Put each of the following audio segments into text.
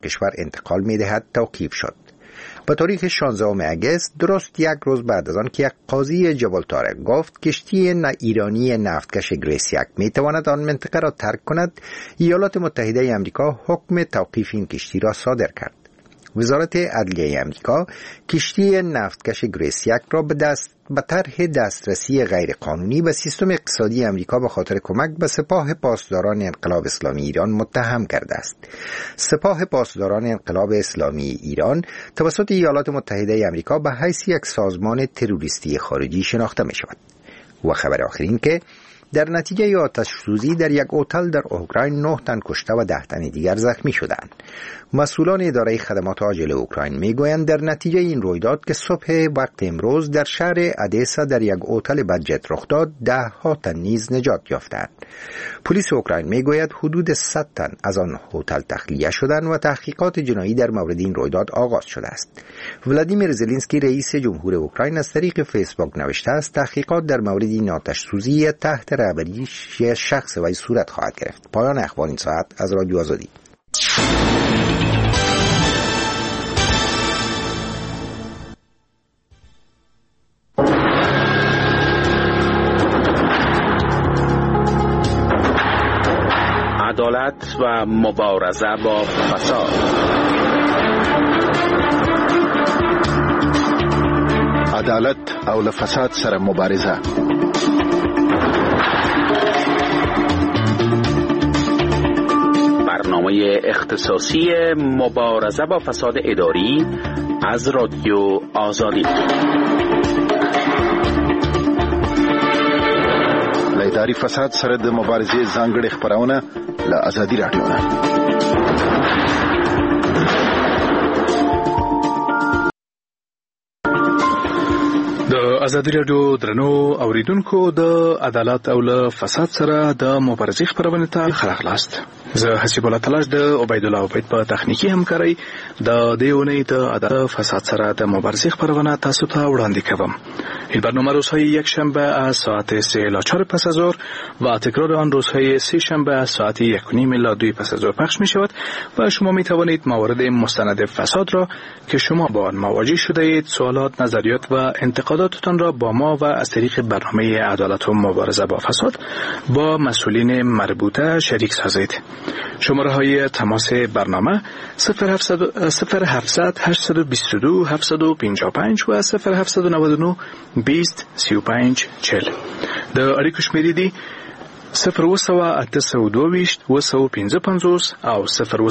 کشور انتقال می‌دهد توقیف شد. به تاریخ 16 اگست، درست یک روز بعد از آن که یک قاضی جبل طارق گفت کشتی ایرانی نفتکش گریسیاک میتواند آن منطقه را ترک کند، ایالات متحده آمریکا حکم توقیف این کشتی را صادر کرد. وزارت عدلیه آمریکا کشتی نفتکش گریسیاک را به طرح دسترسی غیرقانونی به سیستم اقتصادی آمریکا به خاطر کمک به سپاه پاسداران انقلاب اسلامی ایران متهم کرده است. سپاه پاسداران انقلاب اسلامی ایران توسط ایالات متحده آمریکا به حیث یک سازمان تروریستی خارجی شناخته می شود. و خبر آخرین که در نتیجه آتش سوزی در یک هتل در اوکراین 9 تن کشته و 10 تن دیگر زخمی شدند. مسئولان اداره خدمات عاجل اوکراین میگویند در نتیجه این رویداد که صبح وقت امروز در شهر ادسا در یک هتل بادجت رخ داد، 10 تن نیز نجات یافتند. پلیس اوکراین میگوید حدود 100 تن از آن هتل تخلیه شدند و تحقیقات جنایی در مورد این رویداد آغاز شده است. ولادیمیر زلنسکی رئیس جمهور اوکراین از طریق فیسبوک نوشته است تحقیقات در مورد این آتش سوزی تحت رهبری شخص وی صورت خواهد گرفت. پایان اخبار این ساعت از رادیو آزادی. عدالت و مبارزه با فساد. عدالت او له فساد سره مبارزه. برنامه اختصاصی مبارزه با فساد اداری از رادیو آزادی. له اداري فساد سره د مبارزې ځانګړې خبرونه له آزادي راډیو نه. د آزادي راډیو درنو اوریدونکو د عدالت او له فساد سره د مبارزې خبرونه ته خلاص. زه حسیب الله تلاش د عبید الله عبید په تخنیکی همکاري د دیونی د عدالت فساد سره د مبارزې خبرونه تاسو ته وړاندې کوم. این برنامه روزهای یک شنبه از ساعت 3 الی 4 پس از ظهر و تکرار آن روزهای سه شنبه از ساعت 1:30 الی 2 پس از ظهر پخش می شود و شما می توانید موارد مستند فساد را که شما با آن مواجه شده اید، سوالات، نظریات و انتقاداتتان را با ما و از طریق برنامه عدالت و مبارزه با فساد با مسئولین مربوطه شریک سازید. شماره های تماس برنامه 0700 822 755 و 0799 20 35 40. د اړیکو شمیرې دي 02822 255 او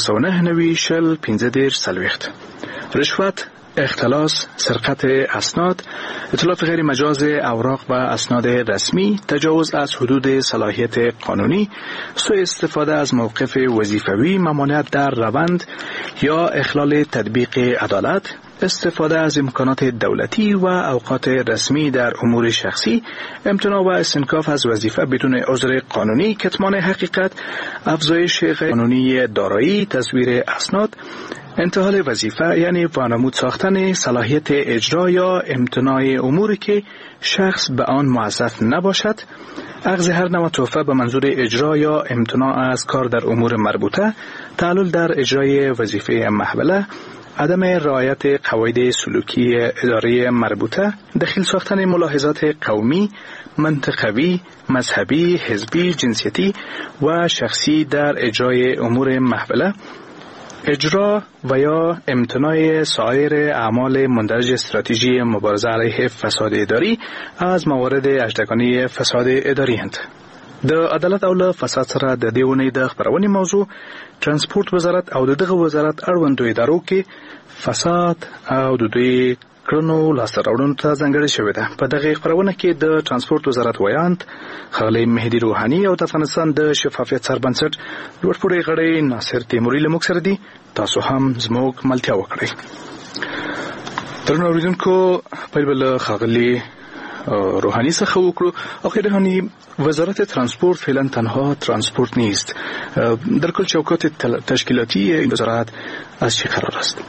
02990 رشوت، اختلاس، سرقت اسناد، اتلاف غیر مجاز اوراق و اسناد رسمی، تجاوز از حدود صلاحیت قانونی، سوء استفاده از موقف وظیفوی، ممانعت در روند یا اخلال تطبیق عدالت، استفاده از امکانات دولتی و اوقات رسمی در امور شخصی، امتناع و استنکاف از وظیفه بدون عذر قانونی، کتمان حقیقت، افزایش غیر قانونی دارایی، تزویر اسناد، انتحال وظیفه یعنی وانمود ساختن صلاحیت اجرا یا امتناع اموری که شخص به آن موظف نباشد، اخذ هر نوع تحفه به منظور اجرا یا امتناع از کار در امور مربوطه، تعلل در اجرای وظیفه محوله، عدم رعایت قواعد سلوکی اداره مربوطه، دخیل ساختن ملاحظات قومی، منطقوی، مذهبی، حزبی، جنسیتی و شخصی در اجرای امور محوله، اجرا و یا امتناع سایر اعمال مندرج استراتژی مبارزه علیه فساد اداری از موارد اجدگانی فساد اداری هند. د عدالت او له فساد سره د دیونی د خبرونې موضوع ترانسپورت وزارت او دغه وزارت اړوندو ادارو کې فساد او د دوی کړنو لاسته راوړنو ته ځانګړې شوې ده. په دغه خبرونه کې د ترانسپورت وزارت ویاند ښاغلی مهدي روحاني او د افغانستان د شفافیت سربنسټ لوړپوړی غړی ناصر تیموري له موږ سره دي. تاسو هم زموږ ملتیا وکړئ. درنو اوریدونکو، پیل به له ښاغلي روحانی څخه وکړو. آقای روحانی، وزارت ترانسپورت فعلا تنها ترانسپورت نیست. در کل چوکات تشکیلاتی این وزارت از چه قرار است؟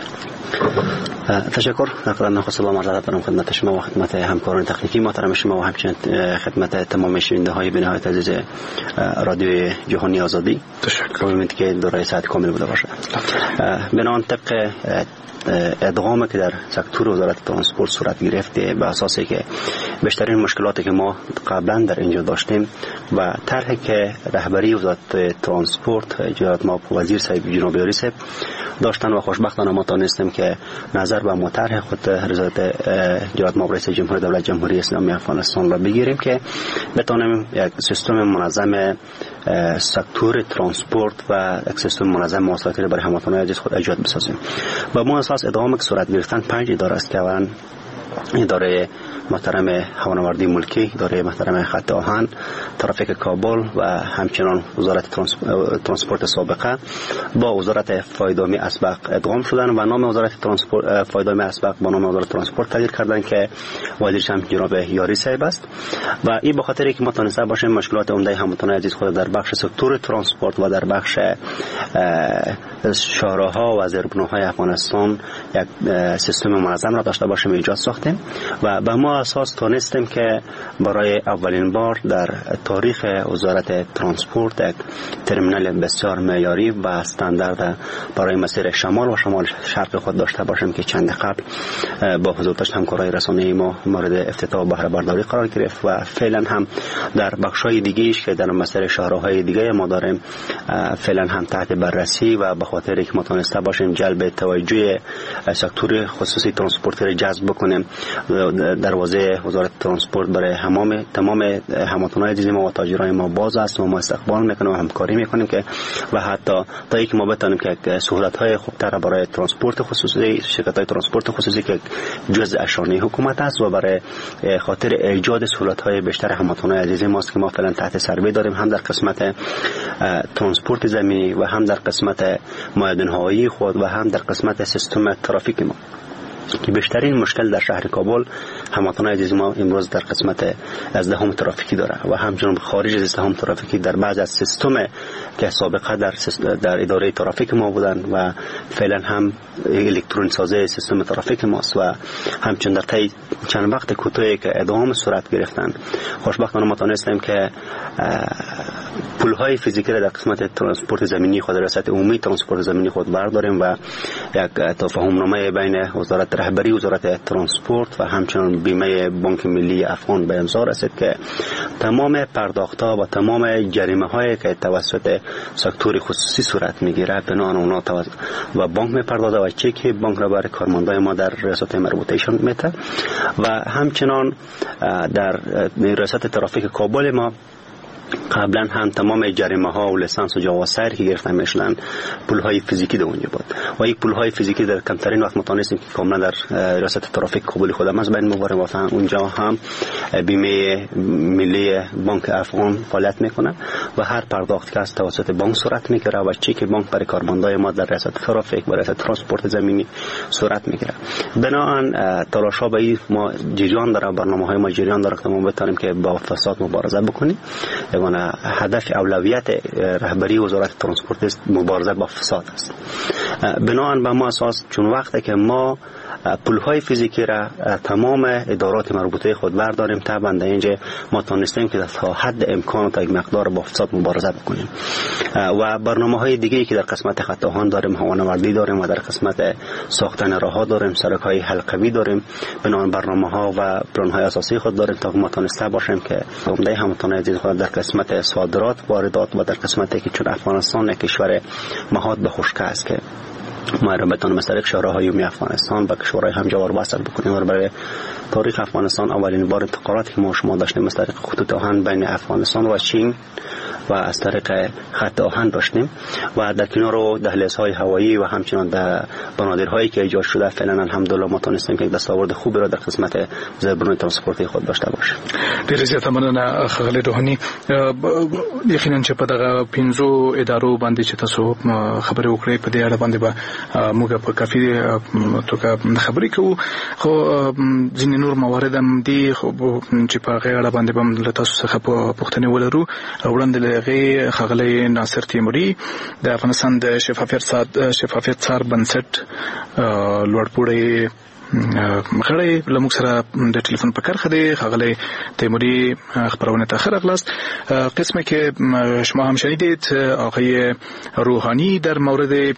تشکر. نخست سلام عرض دارم خدمت شما و خدمت همکاران تکنیکی محترم شما و همچنین خدمت تمام شنونده های بینهایت عزیز رادیو جهانی آزادی. تشکر. امیدوارم که دوره ساعت کامل بوده باشه. بنابراین طبق ادغامی که در سکتور وزارت ترانسپورت صورت گرفته به اساسی که بیشترین مشکلاتی که ما قبلا در اینجا داشتیم و طرحی که رهبری وزارت ترانسپورت جناب وزیر صاحب جناب یاری صاحب داشتن و خوشبختانه ما تونستیم که نظر به مطرح خود جناب رئیس جمهوری دولت جمهوری اسلامی افغانستان را بگیریم که بتونیم یک سیستم منظم سکتور ترانسپورت و یک سیستم منظم مواصلاتی برای هموطنان عزیز خود ایجاد بسازیم. و ما اساس ادغامی که صورت گرفتن 5 اداره است که اولا اداره محترم هوانوردی ملکی، اداره محترم خط آهن، ترافیک کابل و همچنان وزارت ترانسپورت سابقه با وزارت فایدامی اسبق ادغام شدن و نام وزارت فایدامی اسبق با نام وزارت ترانسپورت تغییر کردن که وزیرش هم جناب یاری صاحب است. و این به خاطر اینکه ما تونسته باشیم مشکلات عمده هموطنان عزیز خود در بخش سکتور ترانسپورت و در بخش شهرها و زیربناهای افغانستان یک سیستم منظم را داشته باشیم ایجاد ساختیم و به ما اساس تونستیم که برای اولین بار در تاریخ وزارت ترانسپورت یک ترمینال بسیار معیاری و استاندارد برای مسیر شمال و شمال شرق خود داشته باشیم که چند قبل با حضور داشت همکارای رسانه‌ای ما مورد افتتاح و بهره برداری قرار گرفت و فعلا هم در بخش‌های دیگه‌ایش که در مسیر شهرهای دیگه ما داریم فعلا هم تحت بررسی و به خاطر اینکه ما تونسته باشیم جلب توجه سکتور خصوصی ترانسپورت را جذب بکنیم دروازه وزارت ترانسپورت برای تمام هموطنان عزیز ما و تاجرای ما باز است و ما استقبال میکنیم و همکاری میکنیم که و حتی تا اینکه ما بتونیم که سهولت‌های خوبتر برای ترانسپورت خصوصی شرکت‌های ترانسپورت خصوصی که جزء اشانه حکومت است و برای خاطر ایجاد سهولت‌های بیشتر هموطنان عزیز ماست که ما فعلا تحت سروی داریم هم در قسمت ترانسپورت زمینی و هم در قسمت مایدان هوایی خود و هم در قسمت سیستم ترافیک ما که بیشترین مشکل در شهر کابل هموطنان عزیز ما امروز در قسمت ازدحام ترافیکی داره و همچنین خارج از ازدحام ترافیکی در بعض از سیستم که سابقه در اداره ترافیک ما بودن و فعلا هم الکترونیک سازی سیستم ترافیک ماست و همچنین در طی چند وقت کوتاهی که ادغام صورت گرفتن خوشبختانه ما تونستیم که پول‌های فیزیکی را در قسمت ترانسپورت زمینی خود ریاست عمومی ترانسپورت زمینی خود برداریم و یک تفاهم‌نامه بین رهبری وزارت ترانسپورت و همچنین بیمه بانک ملی افغان به امضا رسید که تمام پرداخت‌ها و تمام جریمه‌هایی که توسط سکتور خصوصی صورت می‌گیره بنا اونا و بانک می‌پردازه و چک بانک را برای کارمندان ما در ریاست مربوطه‌شان میده و همچنین در ریاست ترافیک کابل ما قبلا هم تمام جریمه ها و لیسانس و جواز سیر که گرفته میشلن پولهای فیزیکی در اونجا بود و این پولهای فیزیکی در کمترین وقت متونستیم که کاملا در ریاست ترافیک کابل خودم از بین مبارم و اونجا هم بیمه ملی بانک افغان فعالیت میکنه و هر پرداخت که از توسط بانک صورت میگیره و چک بانک برای کارمندای ما در ریاست ترافیک و ریاست ترانسپورت زمینی صورت میگیره. بنابراین تلاش‌ها به این ما جریان داره، برنامه‌های ما جریان داره که ما بتونیم که با فساد مبارزه بکنیم. هدف اولویت رهبری وزارت ترانسپورت مبارزه با فساد است. بنابراین به ما اساس چون وقتی که ما پولهای فیزیکی را تمام ادارات مربوطه خود برداریم طبعا در اینجا ما تونستیم که تا حد امکان تا یک مقدار با فساد مبارزه بکنیم و برنامه‌های دیگه‌ای که در قسمت خط آهن داریم، هوانوردی داریم و در قسمت ساختن راه‌ها داریم، سرک‌های حلقوی داریم. بنابراین برنامه‌ها و پلن‌های اساسی خود داریم تا ما تونسته باشیم که عمده هموطنان عزیز خود در قسمت صادرات، واردات و در قسمتی که چون افغانستان یک کشور مهاد به خشکی است که ما را بتونیم از طریق شهرهای عمومی افغانستان با کشورهای همجوار وصل بکنیم و برای تاریخ افغانستان اولین بار انتقالاتی که ما شما داشتیم از طریق خطوط آهن بین افغانستان و چین و از طریق خط آهن داشتیم و در کنار دهلیزهای هوایی و همچنان در بنادرهایی که ایجاد شده فعلا الحمدلله ما تونستیم که دستاورد خوبی را در قسمت زیربنای ترانسپورتی خود داشته باشیم. ډیر زیات مننه خغلی روحانی. یقینا چې په دغه 15 ادارو باندې چې تاسو خبرې وکړې په دې اړه باندې به موږ په کافي توګه خبرې کوو. خو ځینې نور موارد هم دي چې په هغې اړه باندې به هم له تاسو څخه پوښتنې ولرو. وړاندې له هغې ښاغلی ناصر تیموري د افغانستان د شفافیت څار بنسټ لوړپوړی غړی له موږ سره د ټلیفون په کرښه دی. ښاغلی تیموري خبرونه ته ښه راغلاست. قسمه که شما هم شنیدید آقای روحانی در مورد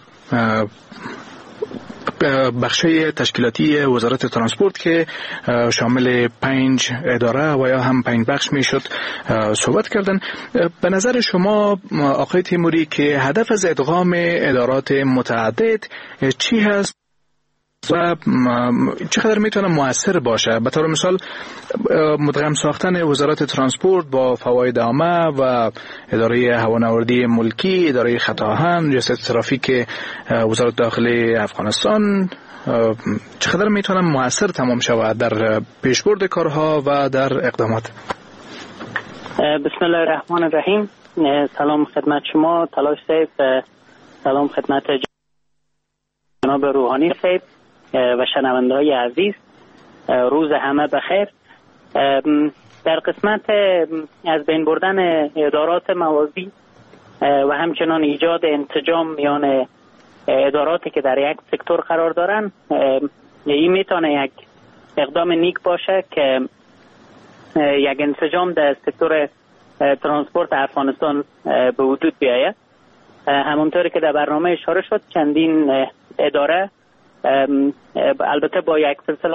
بخشای تشکیلاتی وزارت ترانسپورت که شامل 5 اداره و یا هم 5 بخش می شد صحبت کردن. به نظر شما آقای تیموری که هدف از ادغام ادارات متعدد چی هست و چقدر میتونه مؤثر باشه؟ به طور مثال مدغم ساختن وزارت ترانسپورت با فواید عامه و اداره هوانوردی ملکی، اداره خط آهن، ریاست ترافیک وزارت داخلی افغانستان چقدر میتونه مؤثر تمام شود در پیشبرد کارها و در اقدامات؟ بسم الله الرحمن الرحیم. سلام خدمت شما تلاش صاحب، سلام خدمت جناب روحانی صاحب و شنونده های عزیز. روز همه بخیر. در قسمت از بین بردن ادارات موازی و همچنان ایجاد انسجام میان اداراتی که در یک سکتور قرار دارن، این میتونه یک اقدام نیک باشه که یک انسجام در سکتور ترانسپورت افغانستان به وجود بیاید. همونطوری که در برنامه اشاره شد چندین اداره البته با یک سلسله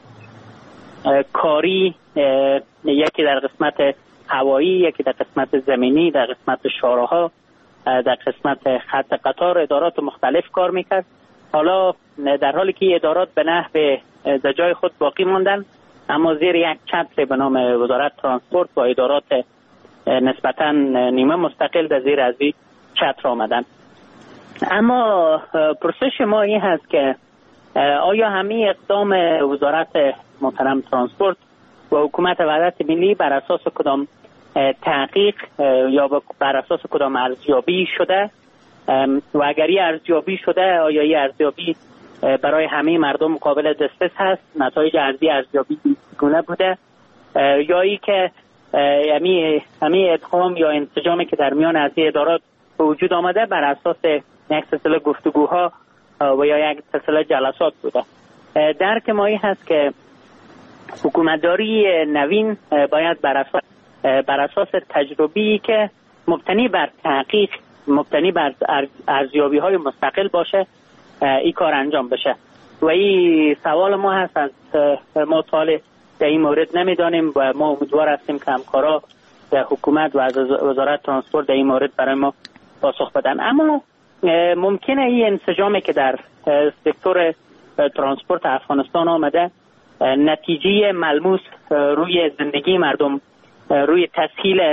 کاری، یکی در قسمت هوایی، یکی در قسمت زمینی، در قسمت شاهراها، در قسمت خط قطار ادارات مختلف کار میکرد. حالا در حالی که ادارات به نحو در جای خود باقی ماندن، اما زیر یک چتر به نام وزارت ترانسپورت با ادارات نسبتاً نیمه مستقل در زیر از این چتر آمدن. اما پرسش ما این هست که آیا همه اقدام وزارت محترم ترانسپورت و حکومت وحدت ملی بر اساس کدام تحقیق یا بر اساس کدام ارزیابی شده و اگر این ارزیابی شده آیا این ارزیابی برای همه مردم قابل دسترس هست؟ نتایج ارزیابی گونه بوده یا ای که همه ادغام یا انسجامی که در میان از ادارات به وجود آمده بر اساس یک سلسله گفتگوها و یا یک سلسله جلسات بوده؟ درک ما این هست که حکومتداری نوین باید بر اساس تجربی که مبتنی بر تحقیق، مبتنی بر ارزیابی های مستقل باشه این کار انجام بشه. و این سوال ما هست، از ما سوال در این مورد نمیدانیم و ما امیدوار هستیم که همکارا در حکومت و از وزارت ترانسپورت در این مورد برای ما پاسخ بدن. اما ممکنه این انسجامی که در سکتور ترانسپورت افغانستان آمده نتیجه ملموس روی زندگی مردم، روی تسهیل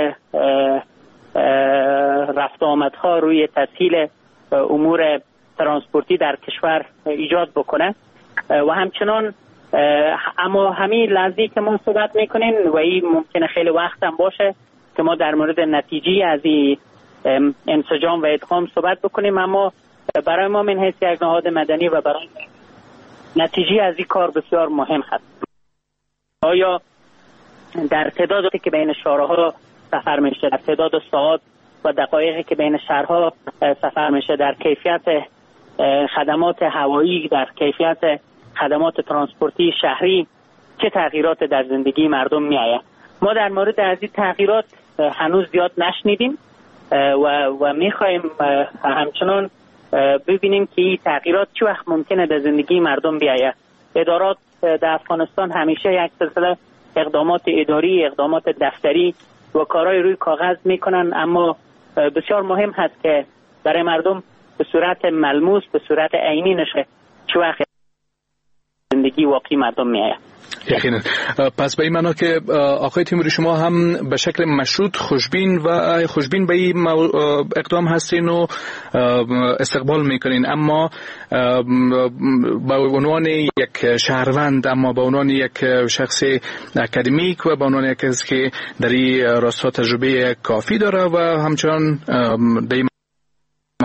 رفت آمدها، روی تسهیل امور ترانسپورتی در کشور ایجاد بکنه و همچنان اما همین لحظه‌ای که ما صحبت میکنیم و این ممکنه خیلی وقت هم باشه که ما در مورد نتیجه از این انسجام و ادغام صحبت بکنیم، اما برای ما من حیث یک نهاد مدنی و برای نتیجه از این کار بسیار مهم هست. آیا در تعدادی که بین شهرها سفر میشه، در تعداد ساعات و دقایقی که بین شهرها سفر میشه، در کیفیت خدمات هوایی، در کیفیت خدمات ترانسپورتی شهری چه تغییرات در زندگی مردم میآید؟ ما در مورد از این تغییرات هنوز زیاد نشنیدیم و میخوایم همچنان ببینیم که این تغییرات چه وقت ممکنه در زندگی مردم بیاید. ادارات در افغانستان همیشه یک سلسله اقدامات اداری، اقدامات دفتری و کارهای روی کاغذ میکنن، اما بسیار مهم هست که برای مردم به صورت ملموس، به صورت عینی نشه چه وقت زندگی واقعی مردم میآید. یقینا. پس به این معنا که آقای تیموری شما هم به شکل مشروط خوشبین به این اقدام هستین و استقبال میکنین، اما به عنوان یک شهروند، اما به عنوان یک شخص اکادمیک و به عنوان یک کسی که در این راستا تجربه کافی داره و همچنان در این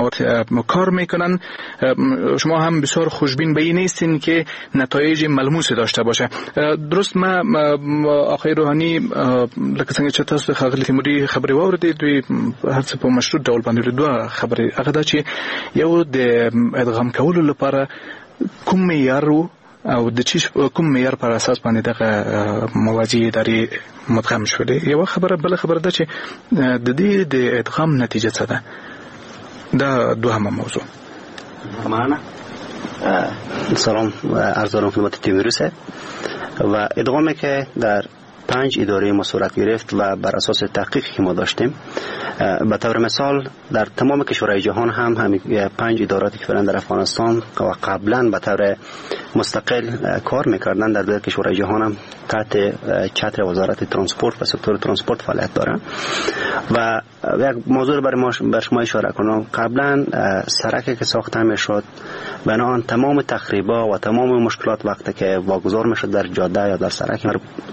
قنوات کار میکنن. شما هم بسیار خوشبین به این نیستین که نتایج ملموسی داشته باشه. درست ما آقای روحانی لکه څنګه چې تاسو د ښاغلي تیموري خبرې واورېدې، دوی هر څه په مشروط ډول باندې دوه خبرې، هغه دا چې یو د ادغام کولو لپاره کوم معیار او د چی کوم معیار پر اساس باندې دغه مواجهه اداري مدغم شولې. یو خبره بل خبره ده چې د دې د ادغام نتیجه څه ده. دا دوهمه موضوع. معنا سلام عرض دارم خدمت تیموری صاحب. و ادغامی که در 5 اداره ما صورت گرفت و بر اساس تحقیقی که ما داشتیم، به طور مثال در تمام کشورهای جهان هم همین 5 اداراتی که فعلا در افغانستان و قبلا به طور مستقل کار میکردن در دیگر کشورهای جهان هم تحت چتر وزارت ترانسپورت و سکتور ترانسپورت فعالیت دارن. و یک موضوع بر شما اشاره کنم، قبلا سرکی که ساخته میشد بنابراین تمام تخریبا و تمام مشکلات وقتی که واگذار میشد در جاده یا در سرک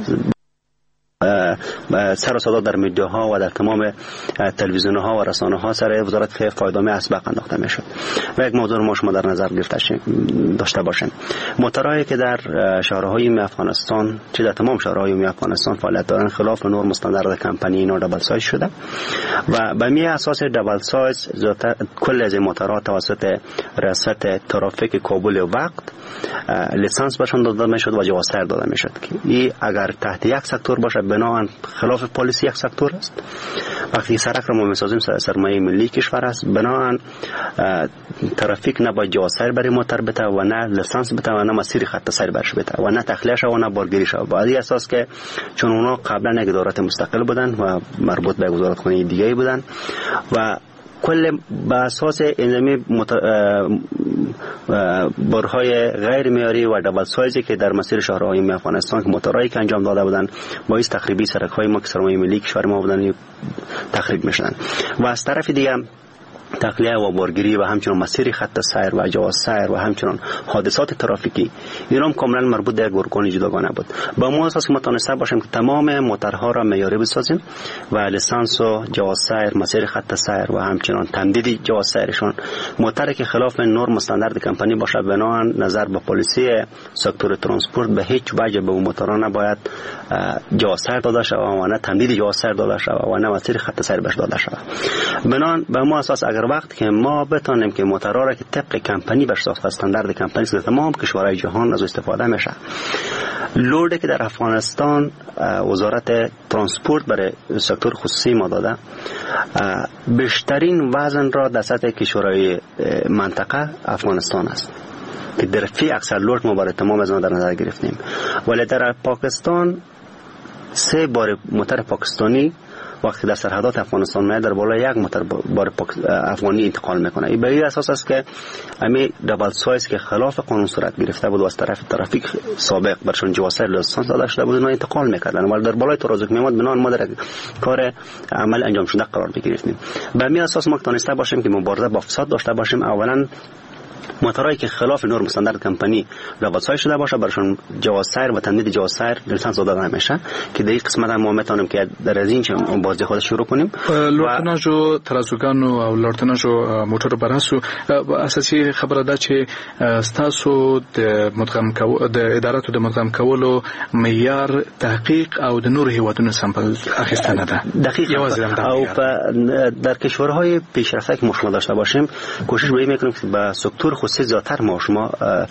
سر و صدا در میدیاها و در تمام تلویزیون‌ها و رسانه‌ها سر وزارت فایدامی اسبق انداخته میشد. و یک موضوع ما شما در نظر داشته باشیم، موتورهایی که در شهرهای عمومی افغانستان چه در تمام شهرهای عمومی افغانستان فعالیت دارند خلاف نرم استاندارد کمپانی اینا دبل سایز شده و به می اساس دبل سایز کل از موتورها توسط ریاست ترافیک کابل وقت لیسانس برشان داده میشد و جواز سر داده میشد که این اگر تحت یک سکتور باشه بنابراین خلاف پالیسی یک سکتور است. وقتی سرک را ما میسازیم سرمایه ملی کشور است، بنابراین ترافیک نباید جواز سر برای موتور بده و نه لیسانس بده و نه مسیر خط سیر برش بده و نه تخلیه و نه بارگیری شود. با این اساس که چون اونا قبلا یک ادارات مستقل بودن و مربوط به وزارتخانه دیگه بودن و کل به اساس انظامی برهای غیر معیاری و دبل سایزی که در مسیر شهرهای افغانستان که موتورایی که انجام داده بودن باعث تخریبی سرک‌های ما که سرمایه ملی کشور ما بودن تخریب میشدن و از طرف دیگه تخلیه و بارگیری و همچنان مسیر خط سیر و جواز سیر و همچنان حادثات ترافیکی اینا هم کاملا مربوط به یک ارگان جداگانه بود. با ما اساس که متوانسته باشیم که تمام موتورها را معیاری بسازیم و لیسانس و جواز سیر، مسیر خط سیر و همچنان تمدید جواز سیرشون موتوری که خلاف نرم استاندارد کمپانی باشه بنابراین نظر به پالیسی سکتور ترانسپورت به هیچ وجه به موتورها نباید جواز سیر داده شود و نه تمدید جواز سیر داده شود و نه مسیر خط سیر بهش داده شود. بنابراین به ما اساس اگر وقت که ما بتانیم که موتورها را که طبق کمپانی بر ساخته استاندارد کمپانی در تمام کشورهای جهان از استفاده میشه، لودی که در افغانستان وزارت ترانسپورت برای سکتور خصوصی ما داده بیشترین وزن را در سطح کشورهای منطقه افغانستان است که در فی اکثر لود ما برای تمام از آن در نظر گرفتیم. ولی در پاکستان 3 بار موتور پاکستانی وقتی در سرحدات افغانستان میاد در بالای یک موتور بار افغانی انتقال میکنه. این به این اساس است که همین دبل سایز که خلاف قانون صورت گرفته بود و از طرف ترافیک سابق برشون جواز لیسانس داده شده بود اینا انتقال میکردن ولی در بالای ترازک میاد بنا ما در کار عمل انجام شده قرار بگیریم. به همین اساس ما تونسته باشیم که مبارزه با فساد داشته باشیم. اولا موتورایی که خلاف نرم استاندارد کمپانی دبل سایز شده باشه برشون جواز سیر و تمدید جواز سیر لیسانس داده نمیشه که در این قسمت ما میتونیم که در از این بازی خود شروع کنیم. لورتناژ و ترازوګانو او لورتناژ او موټرو براسو اساسي خبره ده چې تاسو د مدغم کول د اداراتو د مدغم کولو معیار تحقیق او د نور هیوادونو سامپل اخیستنه ده. دقیقاً. او در کشورهای پیشرفته که ما شما داشته باشیم کوشش به این میکنیم که با سکتور خصوصی زیادتر ما شما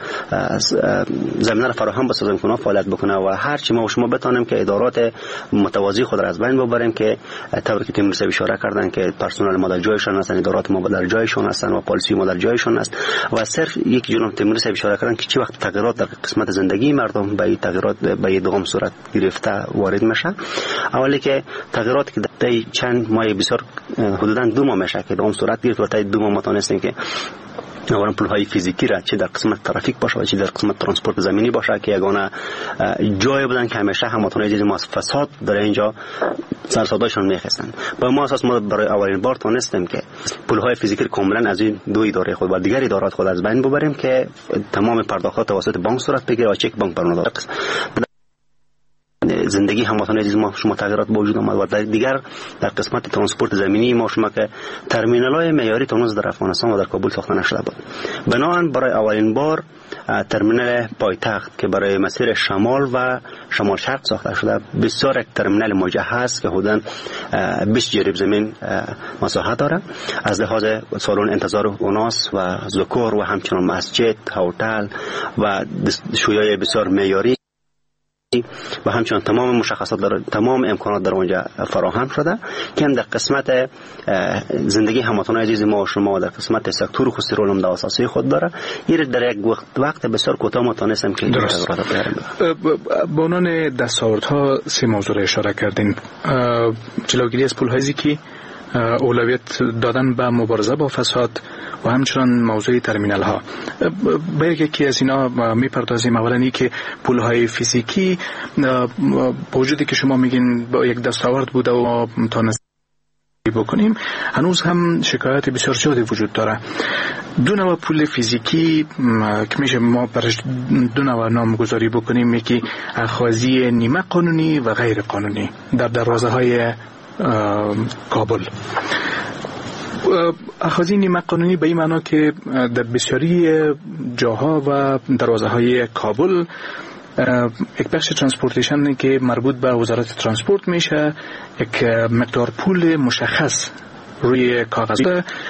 زمینه را فراهم بسازیم که اونا فعالیت بکنه و هر چی ما شما بتانیم که ادارات متوازی خود را از بین ببریم که طوری که تیم اشاره کردن که پرسنل ما در جایشان هستن، ادارات ما در جایشان هستن و پالیسی ما در جایشان است و صرف یک جناب تیم اشاره کردن که چه وقت تغییرات در قسمت زندگی مردم به تغییرات به ادغام صورت گرفته وارد میشه. اولی که تغییراتی که در چند ماه بسیار حدوداً 2 ماه میشه که ادغام صورت گرفت و تا 2 ماه متونستیم که اولا پلهای فیزیکی را چه در قسمت ترافیک باشه و چه در قسمت ترانسپورت زمینی باشه که یگانه جای بودن که همیشه هموطنان جدید ما فساد در اینجا سرسادایشان میخستند. با ما اساس ما برای اولین بار تونستیم که پلهای فیزیکی کاملا از این 2 اداره خود و دیگر ادارات خود از بین ببریم که تمام پرداختات توسط بانک صورت بگیره و چک بانک برنامه زندگی هموطنان عزیز ما شما تغییرات به وجود آمد و دیگر در قسمت ترانسپورت زمینی ما شما که ترمینال‌های معیاری تونس در افغانستان و در کابل ساخته نشده بود. بنابراین برای اولین بار ترمینال پایتخت که برای مسیر شمال و شمال شرق ساخته شده بسیار یک ترمینال مجهز که حدوداً 20 جریب زمین مساحت داره. از لحاظ سالن انتظار اوناس و ذکر و همچنان مسجد، هتل و شویای بسیار معیاری و همچنان تمام مشخصات تمام امکانات در اونجا فراهم شده که هم در قسمت زندگی هموطنان عزیز ما و شما در قسمت سکتور خصوصی رول عمده اساسی خود داره. این در یک وقت بسیار کوتاه ما تونستیم که به عنوان دستاوردها سه موضوع را اشاره کردین: جلوگیری از پول‌های که اولویت دادن به مبارزه با فساد و همچنان موضوع ترمینال ها. به یکی از اینا میپردازیم. اولا که پول‌های فیزیکی وجودی که شما میگین با یک دستاورد بوده و تونست بکنیم، هنوز هم شکایت بسیار زیادی وجود داره. دو نوع پول فیزیکی که میشه ما برش دو نوع نامگذاری بکنیم، یکی اخاذی نیمه قانونی و غیر قانونی در دروازه های کابل. اخاذی نیمه قانونی به این معنا که در بسیاری جاها و دروازه های کابل یک بخش ترانسپورتیشن که مربوط به وزارت ترانسپورت میشه، یک مقدار پول مشخص روی کاغذ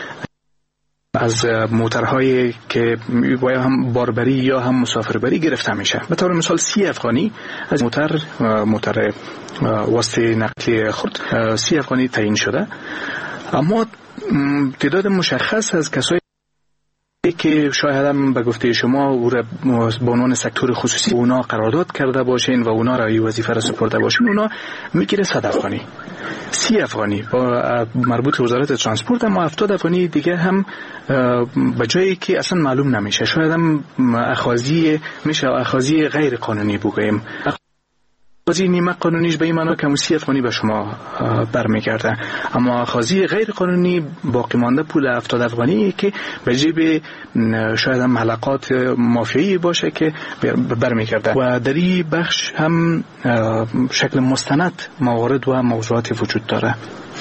از موترهایی که یا هم باربری یا هم مسافربری گرفته میشه. به طور مثال 30 افغانی از موتر واسطه نقلیه خود 30 افغانی تعیین شده، اما تعداد مشخص از کسایی که شاید هم به گفته شما او را به عنوان سکتور خصوصی اونا قرارداد کرده باشین و اونا را این وظیفه را سپرده باشین، اونا میگیره 100 افغانی، 30 افغانی با مربوط به وزارت ترانسپورت، اما 70 افغانی دیگه هم به جایی که اصلا معلوم نمیشه. شاید هم اخاذی میشه، اخاذی غیر قانونی بگوییم. اخاذی نیمه قانونیش به این معنا که 30 افغانی به شما برمیگرده، اما اخاذی غیر قانونی باقی مانده پول 70 افغانی که به جیب شاید هم حلقات مافیایی باشه که برمیگرده. و در این بخش هم شکل مستند موارد و موضوعات وجود داره.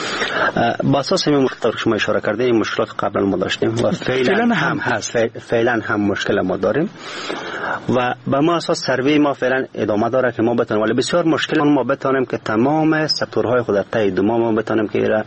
با اساس این مشکلات شما اشاره کرده، این مشکلات قبلا ما داشتیم و فعلا هم هست، فعلا هم مشکل ما داریم و به ما اساس سروی ما فعلا ادامه داره که ما بتونیم، ولی بسیار مشکل ما بتونیم که تمام سکتورهای خود در تای دو ما بتونیم که ایرا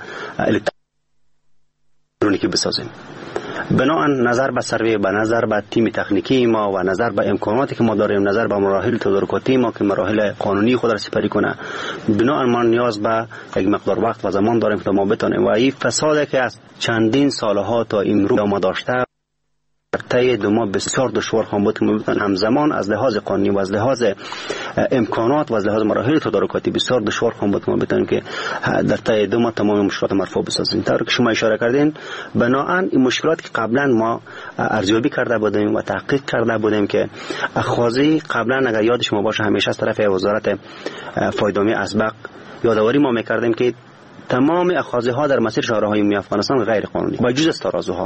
الکترونیکی بسازیم. بنابراین نظر به سروی، به نظر به تیم تکنیکی ما و نظر به امکاناتی که ما داریم، نظر به مراحل تدارکاتی ما که مراحل قانونی خود را سپری کنه، بنابراین ما نیاز به یک مقدار وقت و زمان داریم که ما بتونیم و این فسادی که از چندین سالها تا امروز ما داشته طی دو ماه بسیار دشوار خواهد بود که ما بتونیم همزمان از لحاظ قانونی و از لحاظ امکانات و از لحاظ مراحل تدارکاتی بسیار دشوار خواهد بود که ما بتونیم که در طی دو ماه تمام مشکلات مرفوع بسازیم. طوری که شما اشاره کردین، بنابراین این مشکلات که قبلا ما ارزیابی کرده بودیم و تحقیق کرده بودیم که اخاذی قبلا اگر یاد شما باشه همیشه از طرف وزارت فایدامی اسبق یادآوری ما میکردیم که تمام اخاذی ها در مسیر شهرهای عمومی افغانستان غیر قانونی و جز از ترازوها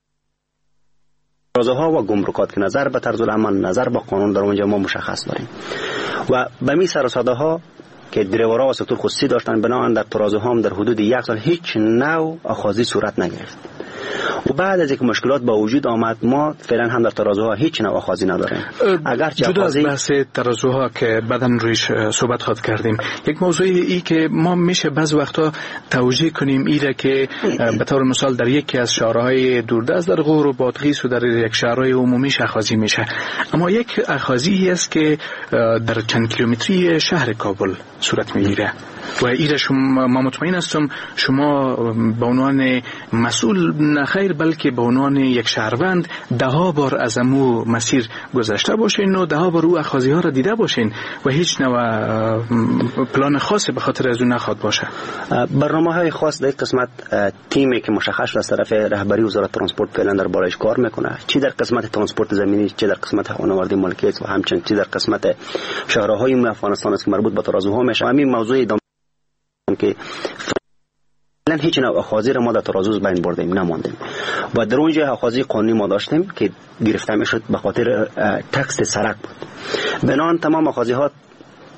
و گمرکات که نظر به طرز العمل، نظر به قانون در اونجا ما مشخص داریم و به می سر و ساده ها که دریورها و سکتور خصوصی داشتن، بنابراین در ترازوها هم در حدود 1 سال هیچ نوع اخاذی صورت نگرفت و بعد از اینکه مشکلات با وجود آمد ما فعلا هم در ترازوها هیچ نوع اخاذی نداریم. اگر جدا از بحث ترازوها که بعداً رویش صحبت خواهد کردیم، یک موضوعی ای که ما میشه بعض وقتا توجیه کنیم ایره که به طور مثال در یکی از شهرهای دوردست در غور و بادغیس و در یک شهرهای عمومی اخاذی میشه، اما یک اخاذی است که در چند کیلومتری شهر کابل صورت میگیره و ایره ما مطمئن هستم شما به عنوان مسئول نخیر بلکه به عنوان یک شهروند 10 بار از امو مسیر گذشته باشین و 10 بار او اخاذی ها را دیده باشین و هیچ نوع پلان خاصی به خاطر از اون نخواد باشه. برنامه‌های خاص در قسمت تیمی که مشخص از طرف رهبری وزارت ترانسپورت فعلا در بالایش کار میکنه، چی در قسمت ترانسپورت زمینی، چی در قسمت خانواردی مالکیت و همچنین چی در قسمت شهرهای عمومی افغانستان است که مربوط به ترازوها میشه. همین موضوع که فعلا هیچ نوع اخاذی را ما در ترازو بین بردیم نماندیم و در اونجا اخاذی قانونی ما داشتیم که گرفته میشد به خاطر تکس سرک بود. بنابراین تمام اخاذی ها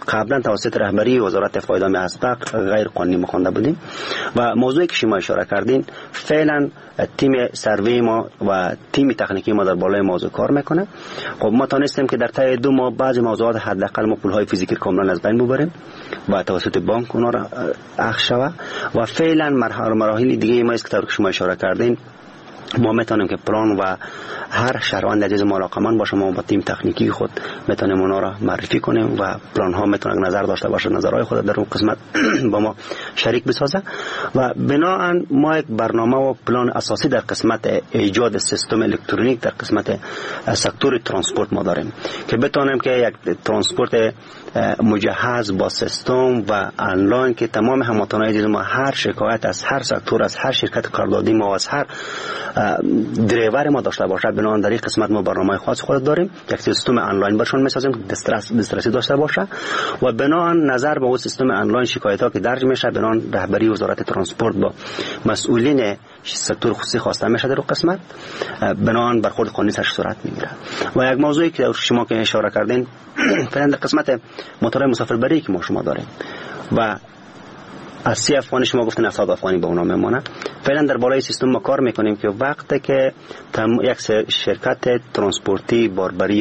قبلا توسط رهبری وزارت فایدام اسبق غیر قانونی مخوانده بودیم و موضوعی که شما اشاره کردین فعلا تیم سروی ما و تیم تکنیکی ما در بالای موضوع کار میکنه. خب ما تونستیم که در طی 2 ماه بعضی موضوعات حداقل ما پولهای فیزیکی کاملا از بین ببریم و توسط بانک اونا را اخذ شود و فعلا مراحل دیگه ما است که طور که شما اشاره کردین ما میتونیم که پلان و هر شهروند عزیز ما علاقه‌مند باشه ما با تیم تکنیکی خود میتونیم اونا را معرفی کنیم و پلان ها میتونه نظر داشته باشه نظرهای خود در اون قسمت با ما شریک بسازه و بناهن ما یک برنامه و پلان اساسی در قسمت ایجاد سیستم الکترونیک در قسمت سکتور ترانسپورت ما داریم که بتونیم که یک ترانسپورت مجهز با سیستم و آنلاین که تمام هموطنان عزیز ما هر شکایت از هر سکتور از هر شرکت کاردادی ما از هر دریور ما داشته باشه بنابراین در این قسمت ما برنامه خاص خود داریم یک سیستم آنلاین برشون میسازیم که دسترسی داشته باشه و بنابراین نظر به اون سیستم آنلاین شکایت ها که درج میشه بنابراین رهبری وزارت ترانسپورت با مسئولین سکتور خصوصی خواسته میشه در اون قسمت بنابراین برخورد قانونی سرش صورت میگیره. و یک موضوعی که شما که اشاره کردین فعلا در قسمت موتورهای مسافربری که ما شما داریم و از 30 افغانی شما گفتن 70 افغانی به اونا میمونه. فعلا در بالای سیستم ما کار میکنیم که وقتی که یک شرکت ترانسپورتی باربری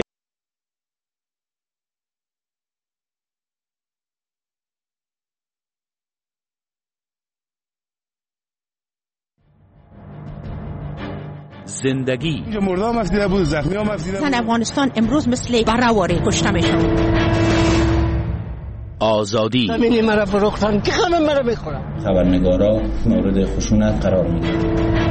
زندگی اینجا مردم مفیده بود زخمی ها مفیده بود. افغانستان امروز مثل برآوری کشته میشن. آزادی همین مرا فروختن که همه مرا میخورن. خبرنگارا مورد خشونت قرار میگیرن.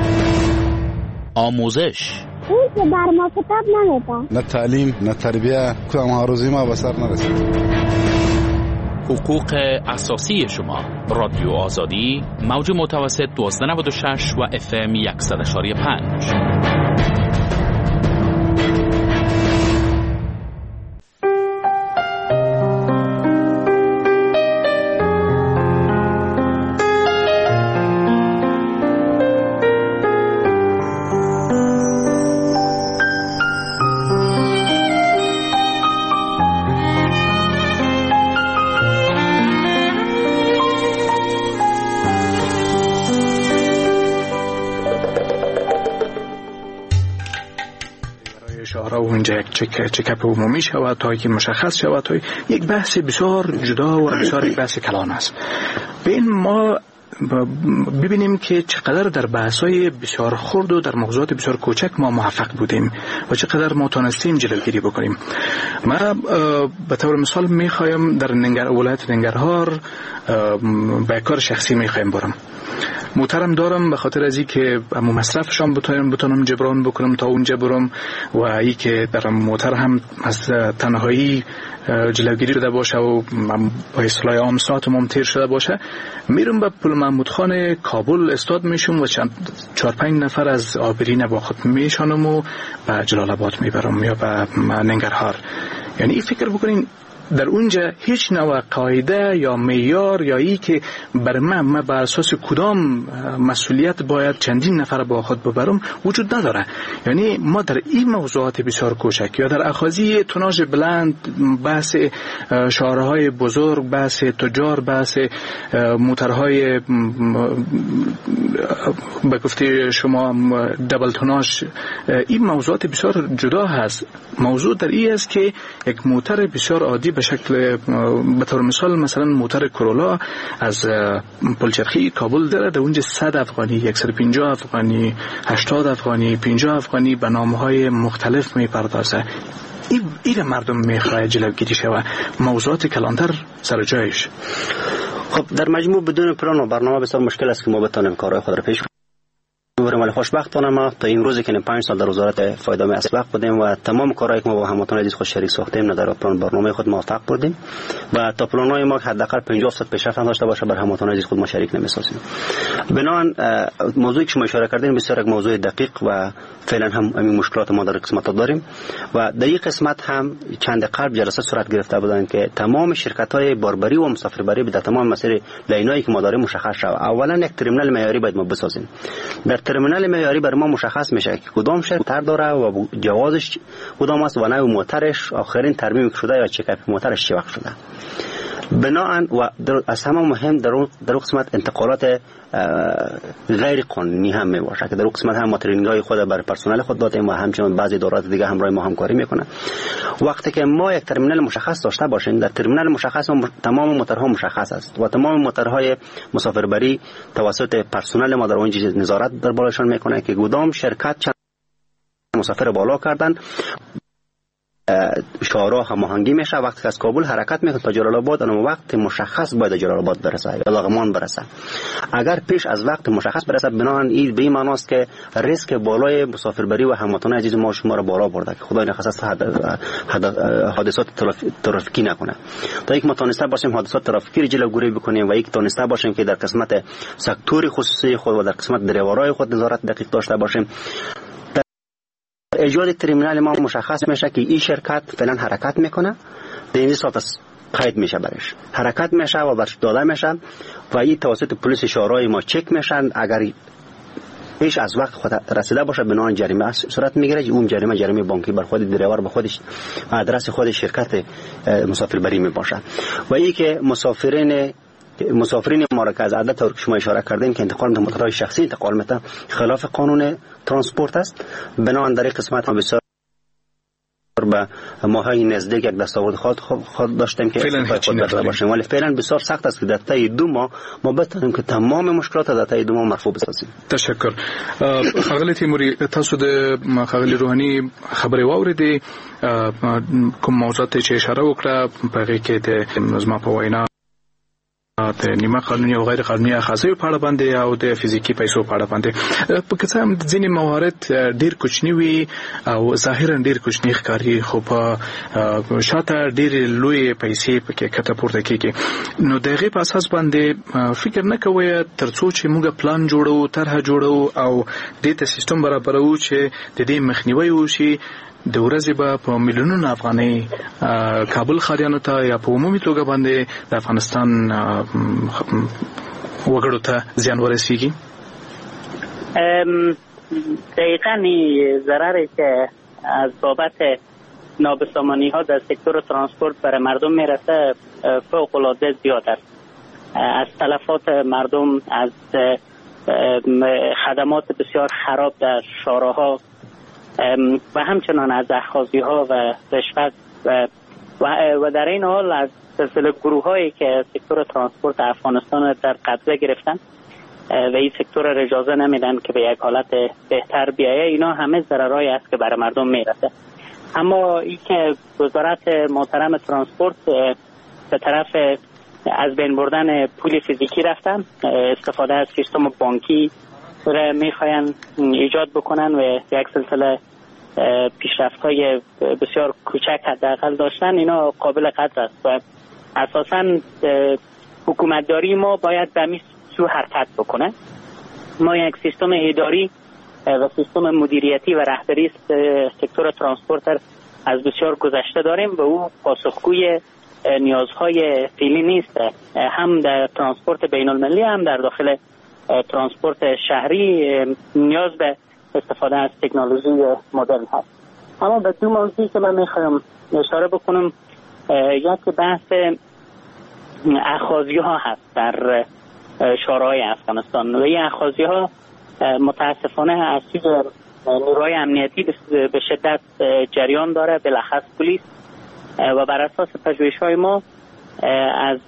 آموزش اون که بر ما کتاب نمیده. نه تعلیم نه تربیه کدام هاروزی ما به سر نرسید. حقوق اساسی شما. رادیو آزادی موج متوسط 1296 و FM 100.5. اونجا یک چکپ عمومی شود تا که مشخص شود تا یک بحث بسیار جدا و بسیار یک بحث کلان است. به این ما ببینیم که چقدر در بحث‌های بسیار خرد و در موضوعات بسیار کوچک ما موفق بودیم و چقدر ما تونستیم جلوگیری بکنیم. من به طور مثال میخوایم در ولایت ننگرهار به کار شخصی میخوایم برم. محترم دارم به خاطر از این که امو مصرفشان بتونم جبران بکنم تا اونجا برم و ای که در موتر هم از تنهایی جلوگیری شده باشه و با اصطلاح عام ساعتم تیر شده باشه میرم به پل محمود خان کابل استاد میشم و 4-5 نفر از آبرین با خود میشانم و به جلال آباد میبرم یا به ننگرهار. یعنی این فکر بکنین در اونجا هیچ نوع قاعده یا معیار یا ای که بر من بر اساس کدام مسئولیت باید چندین نفر با خود ببرم وجود نداره. یعنی ما در این موضوعات بسیار کوچک یا در اخاذی توناژ بلند بحث شارع‌های بزرگ بحث تجار بحث موترهای به گفته شما دبل توناژ این موضوعات بسیار جدا هست. موضوع در این است که یک موتر بسیار عادی به شکل به طور مثلا موتر کرولا از پلچرخی کابل داره در اونجا 100 افغانی 150 افغانی 80 افغانی 50 افغانی به نامهای مختلف میپردازه. این مردم میخواه جلوگیری شود موضوعات کلانتر سر جایش. خب در مجموع بدون پلان و برنامه بسیار مشکل است که ما بتونیم کارهای خود را پیش بریم. ولی خوشبختانه ما تا این روزی که 5 سال در وزارت فایدام اسبق بودیم و تمام کارهایی که ما با هموطنان عزیز خود شریک ساختیم نه در پلان برنامه خود موفق بودیم و تا پلان‌های ما حداقل 50% پیشرفت داشته باشه بر هموطنان عزیز خود ما شریک نمی‌سازیم. بنابراین موضوعی که شما اشاره کردین بسیار یک موضوع دقیق و فعلا هم همین مشکلات ما در قسمت داریم و در این قسمت هم چند قبل جلسه صورت گرفته بودن که تمام شرکت‌های باربری و مسافربری به تمام مسیر لینایی که ما داریم مشخص شود. اولا یک ترمینال معیاری باید ما بسازیم. در ترمینال معیاری بر ما مشخص میشه که کدام شرکت داره و جوازش کدام است و نوع موترش آخرین ترمیم شده یا چکاپ موترش چه وقت شده. بناهن و از همه مهم در قسمت انتقالات غیر قانونی هم می باشه که در قسمت هم ما ترینینگ های خود برای پرسنل خود دادیم و همچنین بعضی ادارات دیگه همراه ما همکاری میکنن. وقتی که ما یک ترمینال مشخص داشته باشیم، در ترمینال مشخص تمام موتورها مشخص است و تمام موتورهای مسافربری توسط پرسنل ما در اونجا نظارت در بالاشان میکنه که کدام شرکت چند مسافر بالا کردن. شورا هماهنگی میشه وقتی که از کابل حرکت میکنه تا جلال آباد، اون وقت مشخص باید جلال آباد برسه یا لغمان برسه. اگر پیش از وقت مشخص برسه بناهن این به این معنی است که ریسک بالای مسافربری و هموطنان عزیز ما شما را بالا برده که خدای نخواسته حادثات ترافیکی نکنه. تا یک ما تونسته باشیم حادثات ترافیکی را جلوگیری بکنیم و یک تونسته باشیم که در قسمت سکتور خصوصی خود و در قسمت دریورای خود نظارت دقیق داشته باشیم. ایجاد ترمینال ما مشخص میشه که این شرکت فعلا حرکت میکنه، در این صورت قید میشه برش حرکت میشه و برش داده میشه و این توسط پلیس شورای ما چک میشن. اگر پیش از وقت خود رسیده باشه بنان جریمه صورت میگیره. اون جریمه بانکی بر خود دریور به خودش آدرس خود شرکت مسافربری می باشه. و این که مسافرین ما را که از عدد طور که شما اشاره کردین که انتقال به موتورهای شخصی انتقال میتن خلاف قانون ترانسپورت است. بنابراین در این قسمت ما بسیار به ماهای نزدیک یک دستاورد خود داشتیم که خود داشته باشیم، ولی فعلا بسیار سخت است که در طی 2 ماه ما بتونیم که تمام مشکلات در طی 2 ماه مرفوع بسازیم. تشکر. خغلی تیموری، تاسو د خغلی روحانی خبرې واوریدې کوم موضوعات چې اشاره وکړه په هغې کې د زما په وینا د نیمه قانوني او غیر قانوني اخاذې په اړه باندې او د فزیکي پیسو په اړه باندې په کڅه هم ځینې موارد ډیر کوچني وي او ظاهرا ډیر کوچني ښکاري خو په شاته ډیر لوی پیسې پکې کته پورته کیږي. نو د هغې په اساس باندې فکر نه کوئ ترڅو چې موږ پلان جوړو، طرحه جوړو او دې ته سیستم برابرو چې د دې مخنیوي وشي د ورځې به په میلیونونو افغانۍ کابل ښاریانو ته یا په عمومي توګه باندې د افغانستان وګړو ته زیان ورسیږي؟ دقیقاً ضرری که از بابت نابسامانی ها در سکتور ترانسپورت برای مردم میرسه فوق العاده زیاد است. از تلفات مردم، از خدمات بسیار خراب در شاراها و همچنان از اخاذی ها و رشوت و در این حال از سلسله گروه هایی که سکتور ترانسپورت افغانستان در قبضه گرفتن و این سکتور را اجازه نمیدن که به یک حالت بهتر بیایه. اینا همه ضررهایی است که برای مردم میرسه. اما این که وزارت محترم ترانسپورت به طرف از بین بردن پول فیزیکی رفتن، استفاده از سیستم بانکی را میخواین ایجاد بکنن و یک سلسله پیشرفت‌های بسیار کوچک حداقل داشتن، اینا قابل قدر است و اساساً حکومتداری ما باید به همین سو حرکت بکنه. ما یک سیستم اداری و سیستم مدیریتی و رهبری سکتور ترانسپورت از بسیار گذشته داریم و او پاسخگوی نیازهای فعلی نیست، هم در ترانسپورت بین المللی هم در داخل ترانسپورت شهری نیاز به استفاده از تکنولوژی مدرن هست. اما به 2 موضوعی که من میخوام اشاره بکنم، یک بحث اخاذی ها هست در شاراهای افغانستان و این اخاذی ها متاسفانه از سوی نیروهای امنیتی به شدت جریان داره، بالاخص پلیس، و بر اساس پژوهش‌های ما از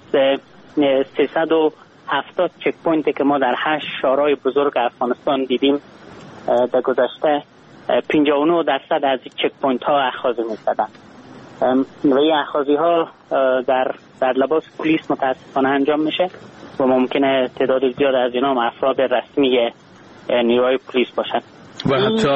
370 چک پوینتی که ما در 8 شارای بزرگ افغانستان دیدیم در گذشته 59% از چک پوینت ها اخاذی می‌شدن و این اخاذی ها در لباس پلیس متاسفانه انجام میشه و ممکنه تعداد زیاد از اینا هم افراد رسمی نیروهای پلیس باشن. و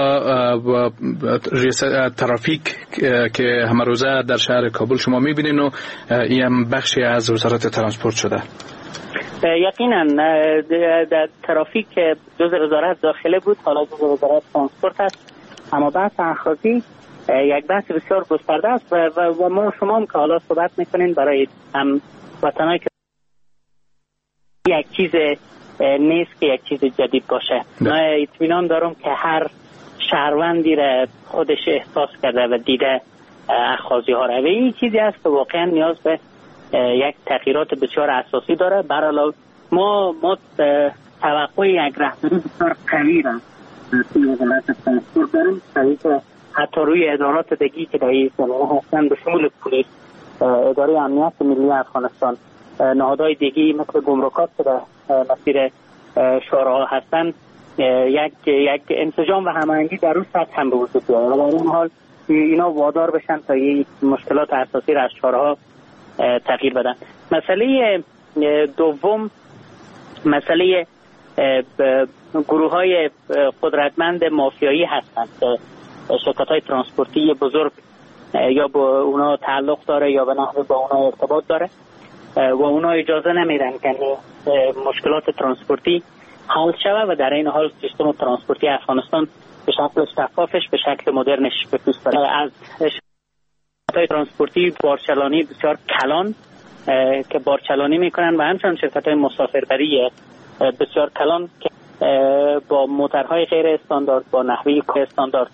حتی ترافیک که همه روزه در شهر کابل شما میبینین و این هم بخشی از وزارت ترانسپورت شده. یقینا در ترافیک جزء وزارت داخله بود، حالا جزء وزارت ترانسپورت است. اما بحث اخاذی یک بحث بسیار گسترده است و ما شما هم که حالا صحبت میکنین برای هم وطنایی که یک چیز نیست که یک چیز جدید باشه. من اطمینان دارم که هر شهروندی را خودش احساس کرده و دیده اخاذی ها را و این چیزی است که واقعا نیاز به یک تغییرات بسیار اساسی داره. برای ما توقع یک رهبری بسیار قوی را توی وزارت ترانسپورت داریم، حتی روی ادارات دیگی که در این زمینه هستند به شمول پلیس، اداره امنیت ملی افغانستان، نهادهای دیگی مثل گمرکات که در مسیر شوراها هستند، یک انسجام و هماهنگی در اون سطح هم به وجود بیاید و در این حال اینا وادار بشن تا این مشکلات اساسی را از شوراها تغییر بدن. مسئله دوم مسئله گروه‌های قدرتمند مافیایی هستند که شرکت‌های ترانسپورتی بزرگ یا با اونا تعلق داره یا به نحوی با اونا ارتباط داره و اونا اجازه نمیدن که مشکلات ترانسپورتی حل شود و در این حال سیستم ترانسپورتی افغانستان به شکل شفافش به شکل مدرنش به پیش بره. از شرکت‌های ترانسپورتی بارچلانی بسیار کلان که بارچلانی میکنن و همچنین شرکت‌های مسافربری بسیار کلان که با موترهای غیر استاندارد، با نحوه استاندارد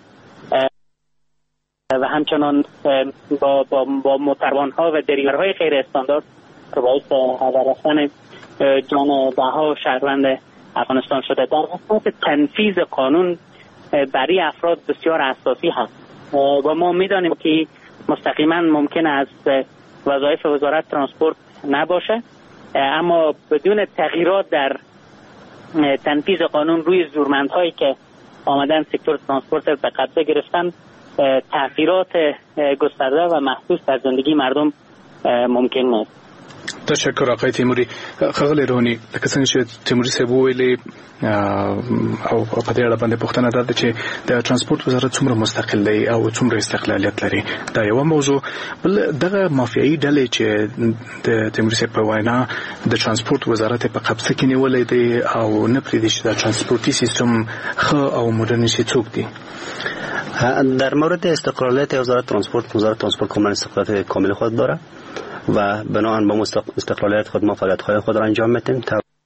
و همچنان با موتروانها و دریورهای غیر استاندارد که باعث هدر رفتن جان دهها شهروند افغانستان شده. در قسمت تنفیذ قانون برای افراد بسیار اساسی هست و ما میدانیم که مستقیما ممکن است وظایف وزارت ترانسپورت نباشه، اما بدون تغییرات در تنفیذ قانون روی زورمندهایی که آمدن سکتور ترانسپورت به قبضه گرفتن، تغییرات گسترده و محسوس در زندگی مردم ممکن نیست. تشکر آقای تیموری. خغل روحانی لکه څنګه چې تیموری صاحب وویلې او په دې اړه باندې پوښتنه ده چې د ترانسپورت وزارت څومره مستقل دی او څومره استقلالیت لري، دا یو موضوع. بل دغه مافیایي ډلې چې د تیموری صاحب په وینا د ترانسپورت وزارت په قبضه کې نیولې دی او نه پرېږدي چې د ترانسپورتي سیستم ښه او مدرن شي، څوک دي؟ در مورد استقلالیت وزارت ترانسپورت کاملا استقلالیت کامل خود داره و بنابراین با استقلالیت خود ما فعالیت‌های خود را انجام میدیم.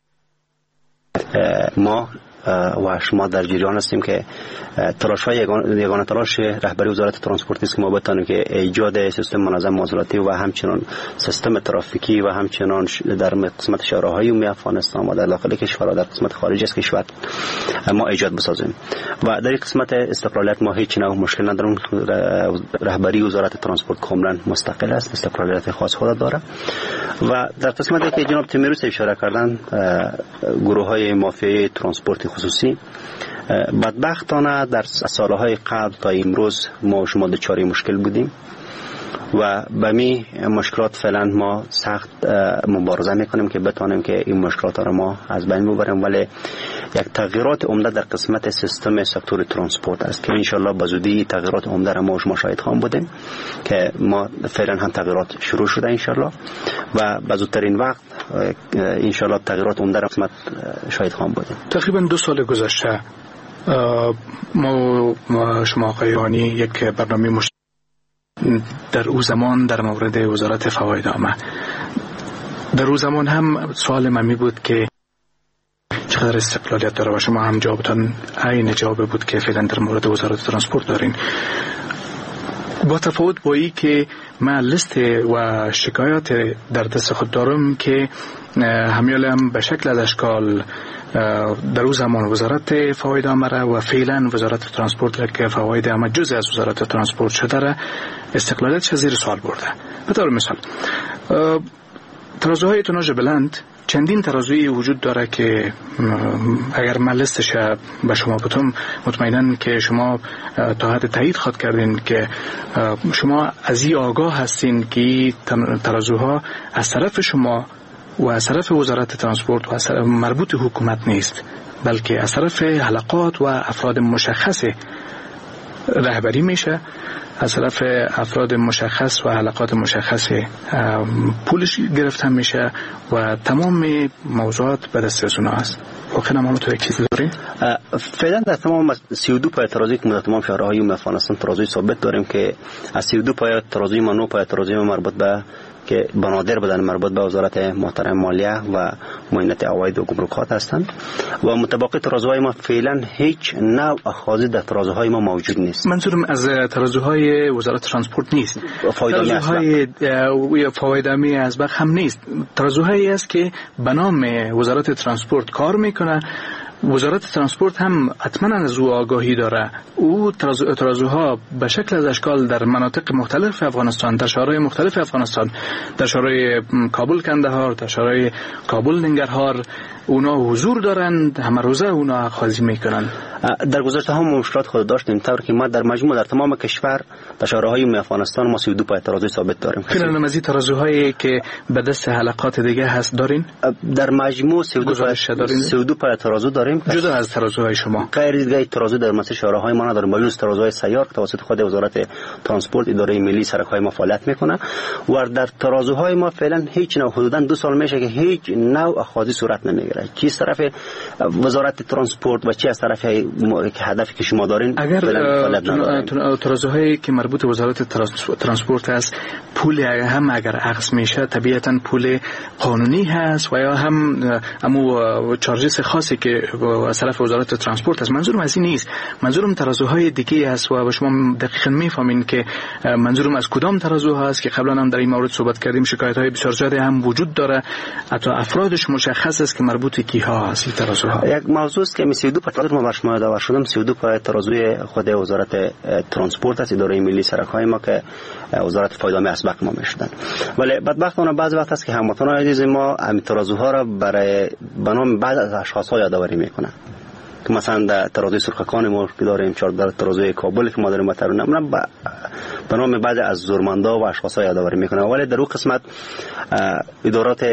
ما و شما در جریان هستیم که تلاش‌های یگانه تلاش رهبری وزارت ترانسپورت است که ما بتوانیم که ایجاد سیستم منظم مواصلاتی و همچنین سیستم ترافیکی و همچنین در قسمت شهرهای عمومی افغانستان و در داخل کشور و در قسمت خارج از کشور ما ایجاد بسازیم. و در این قسمت استقلالیت ما هیچ نوع مشکل نداریم. رهبری وزارت ترانسپورت کاملا مستقل است، استقلالیت خاص خود داره. و در قسمتی که جناب تیموری اشاره کردن، گروه‌های مافیایی ترانسپورت خصوصی، بدبختانه در سالهای قبل تا امروز ما و شما دچار مشکل بودیم و به می مشکلات فعلا ما سخت مبارزه میکنیم که بتانیم که این مشکلات را ما از بین ببریم، ولی یک تغییرات عمده در قسمت سیستم سکتور ترانسپورت است که انشالله به زودی تغییرات عمده را ما و شما شاهد خواهیم بودیم که ما فعلا هم تغییرات شروع شده انشالله و به زودترین وقت انشالله تغییرات عمده را قسمت شاهد خواهیم بودیم. تقریبا 2 سال گذشته ما شما آقای روحانی یک برنامه در او زمان در مورد وزارت فواید عامه، در او زمان هم سوال من می بود که چقدر استقلالیت داره و شما هم جوابتان عین جواب بود که فعلا در مورد وزارت ترانسپورت دارین. با تفاوت با این که من لیست و شکایات در دست خود دارم که همیال هم به شکل از اشکال در او زمان وزارت فواید عامه و فعلا وزارت ترانسپورت که فواید عامه جزء از وزارت ترانسپورت شده را استقلالیتش زیر سوال برده. به طور مثال ترازوهای توناژ بلند، چندین ترازوی وجود داره که اگر من لیستش به شما بتم مطمئنن که شما تا حد تایید خواهد کردین که شما از این آگاه هستین که ترازوها از طرف شما و از طرف وزارت ترانسپورت و از طرف مربوط حکومت نیست، بلکه از طرف حلقات و افراد مشخص رهبری میشه، از طرف افراد مشخص و حلقات مشخص پولش گرفته میشه و تمام موضوعات به دست از اونها است. واقعا ما تو یک چیزی داریم؟ فعلا در تمام 32 پای ترازوی که تمام شهرهای افغانستان ترازوی ثابت داریم که از 32 پای ترازوی ما 9 پای ترازوی مربوط به که بنادر بودن مربوط به وزارت محترم مالیه و معینت عواید و گمرکات هستند و مطابق ترازوهای ما فعلا هیچ نوع اخاذی در ترازوهای ما موجود نیست. منظورم از ترازوهای وزارت ترانسپورت نیست، ترازوهای فایده‌می اسبق هم نیست، ترازوهایی است که به نام وزارت ترانسپورت کار میکنه. وزارت ترانسپورت هم حتما از او آگاهی داره. او ترازوها به شکل از اشکال در مناطق مختلف افغانستان، در شهرهای مختلف افغانستان، در شهرهای کابل کندهار، در شهرهای کابل ننگرهار اونا حضور دارند، همه روزه اونا اخاذی میکنند. در گذشته هم مشکلات خود داشتیم، طور که ما در مجموع در تمام کشور در شهرهای افغانستان ما 32 پای ترازوی ثابت داریم. فعلا مزید ترازوهایی که به دست حلقات دیگه هست دارین؟ در مجموع 32 پای ترازو داریم جدا از ترازوهای شما. غیر دیگه ترازو در مسیر شهرهای ما نداریم، بجز ترازوهای سیار که توسط خود وزارت ترانسپورت اداره ملی سرک‌های ما فعالیت میکنه و در ترازوهای ما فعلا هیچ نوع، حدوداً 2 سال میشه که هیچ نوع اخاذی صورت نمیگیره، چی از طرف وزارت ترانسپورت و چی از طرف که هدفی که شما دارین. اگر ترازوهایی که مربوط به وزارت ترانسپورت است پول هم اگر اخذ میشه طبیعتاً پول قانونی هست و یا هم امو چارجز خاصی که از طرف وزارت ترانسپورت است. منظورم از این نیست، منظورم ترازوهای دیگه است و شما دقیقاً میفهمین که منظورم از کدام ترازو هست که قبلا هم در این مورد صحبت کردیم. شکایت‌های بسیار زیادی هم وجود داره، حتی افرادش مشخص است که مربوط کیها هست این ترازوها. یک موضوع است که 32 پای ما بر شما داور شدم، 32 پای ترازوی خود وزارت ترانسپورت است، اداره ملی سرک‌های ما که وزارت فایده‌مند اسبق ما میشدن. ولی بدبختانه بعضی وقت است که هموطنان عزیز ما همین ترازوها را برای بنام بعض از اشخاص‌ها یادآوری میکنن که مثلا در ترازوی سرخکان ما که داریم، در ترازوی کابل که ما داریم به نام بعضی از زورمندا و اشخاص‌ها یادآوری میکنن، ولی در اون قسمت ادارات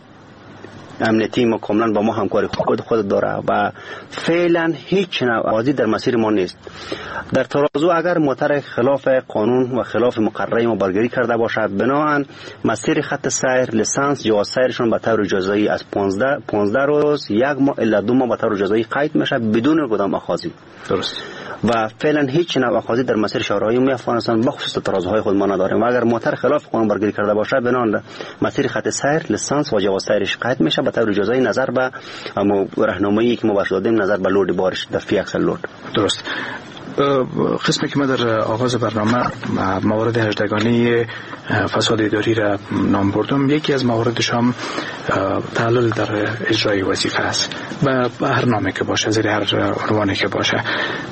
امنیتی ما کاملا با ما همکاری خود داره و فعلا هیچ نوعی در مسیر ما نیست. در ترازو اگر موتر خلاف قانون و خلاف مقرره ما برگیری کرده باشد، بنابراین مسیر خط سیر، لیسانس، جواز سیرشون به طور جزئی از 15 روز 1 ماه الی 2 ماه به طور جزئی قید میشه بدون کدام اخاذی. درست. و فعلا هیچ نوع اخاذی در مسیر شهرهای افغانستان بخصوص ترازوهای خود ما نداریم و اگر موتر خلاف قانون برگیری کرده باشه بنابراین مسیر خط سیر، لیسانس و جواز سیرش قید میشه به طور جزئی نظر به راهنمایی که ما بهش دادیم نظر به لود بارش در فی اکسل لود. درست. قسمی که ما در آغاز برنامه موارد هجدگانی فساد اداری را نام بردم، یکی از مواردش هم تعلل در اجرای وظیفه است و هر نامی که باشه، زیر هر عنوانی که باشه.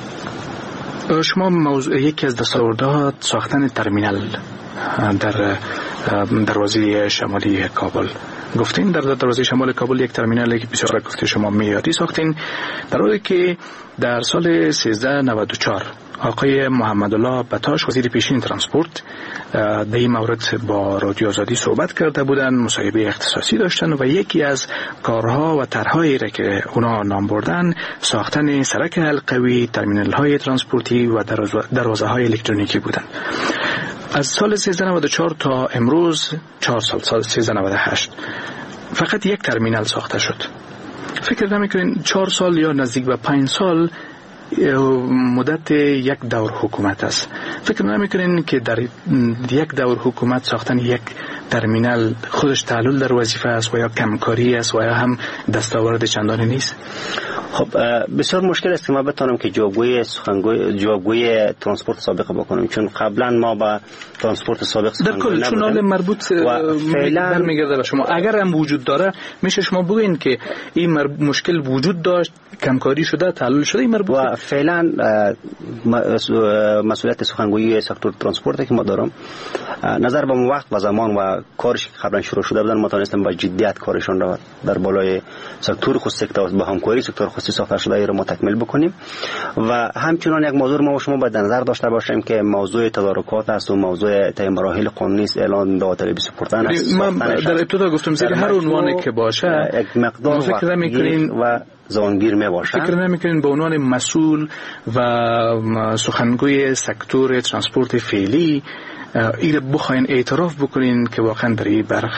شما یکی از دستاوردها ساختن ترمینال در دروازه شمالی کابل گفتین. در دروازه شمال کابل یک ترمینالی که بسیار گفته شما میادی ساختین، در حالی که در سال 1394 آقای محمد الله بطاش وزیر پیشین ترانسپورت در این مورد با رادیو آزادی صحبت کرده بودند، مصاحبه اختصاصی داشتن و یکی از کارها و طرحهایی را که اونا نام بردن ساختن سرک حلقوی، ترمینال های ترانسپورتی و دروازه های الکترونیکی بودند. از سال 1394 تا امروز 4 سال 1398 فقط یک ترمینال ساخته شد. فکر نمی‌کنین 4 سال یا نزدیک به 5 سال مدت یک دور حکومت است؟ فکر نمی‌کنین که در یک دور حکومت ساختن یک ترمینال خودش تعلل در وظیفه است و یا کمکاری است و یا هم دستاورد چندانی نیست؟ خب بسیار مشکل است که ما بتونم که جوابگوی ترانسپورت سابق بکنیم، چون قبلا ما با ترانسپورت سابق در کل چون حال مربوط برمیگرده به شما. اگر هم وجود داره میشه شما بگوین که این مشکل وجود داشت، کمکاری شده، تعلل شده، این مربوط و فعلا مسئولیت سخنگویی سکتور ترانسپورت که ما دارم نظر به وقت و زمان و کارش که قبلا شروع شده بودن ما تونستیم با جدیت کارشون را در بالای سکتور خصوصی با همکاری سکتور خصوصی ساخته شده را ما تکمیل بکنیم. و همچنان یک موضوع ما و شما باید نظر داشته باشیم که موضوع تدارکات است و موضوع طی مراحل قانونی است، اعلان داوطلبی سپردن است. من در ابتدا گفتم زیر هر عنوانی که باشه یک مقدار فکر نمی‌کنین و زمانگیر میباشه. فکر نمی‌کنین به عنوان مسئول و سخنگوی سکتور ترانسپورت فعلی این بخواین اعتراف بکنین که واقعا در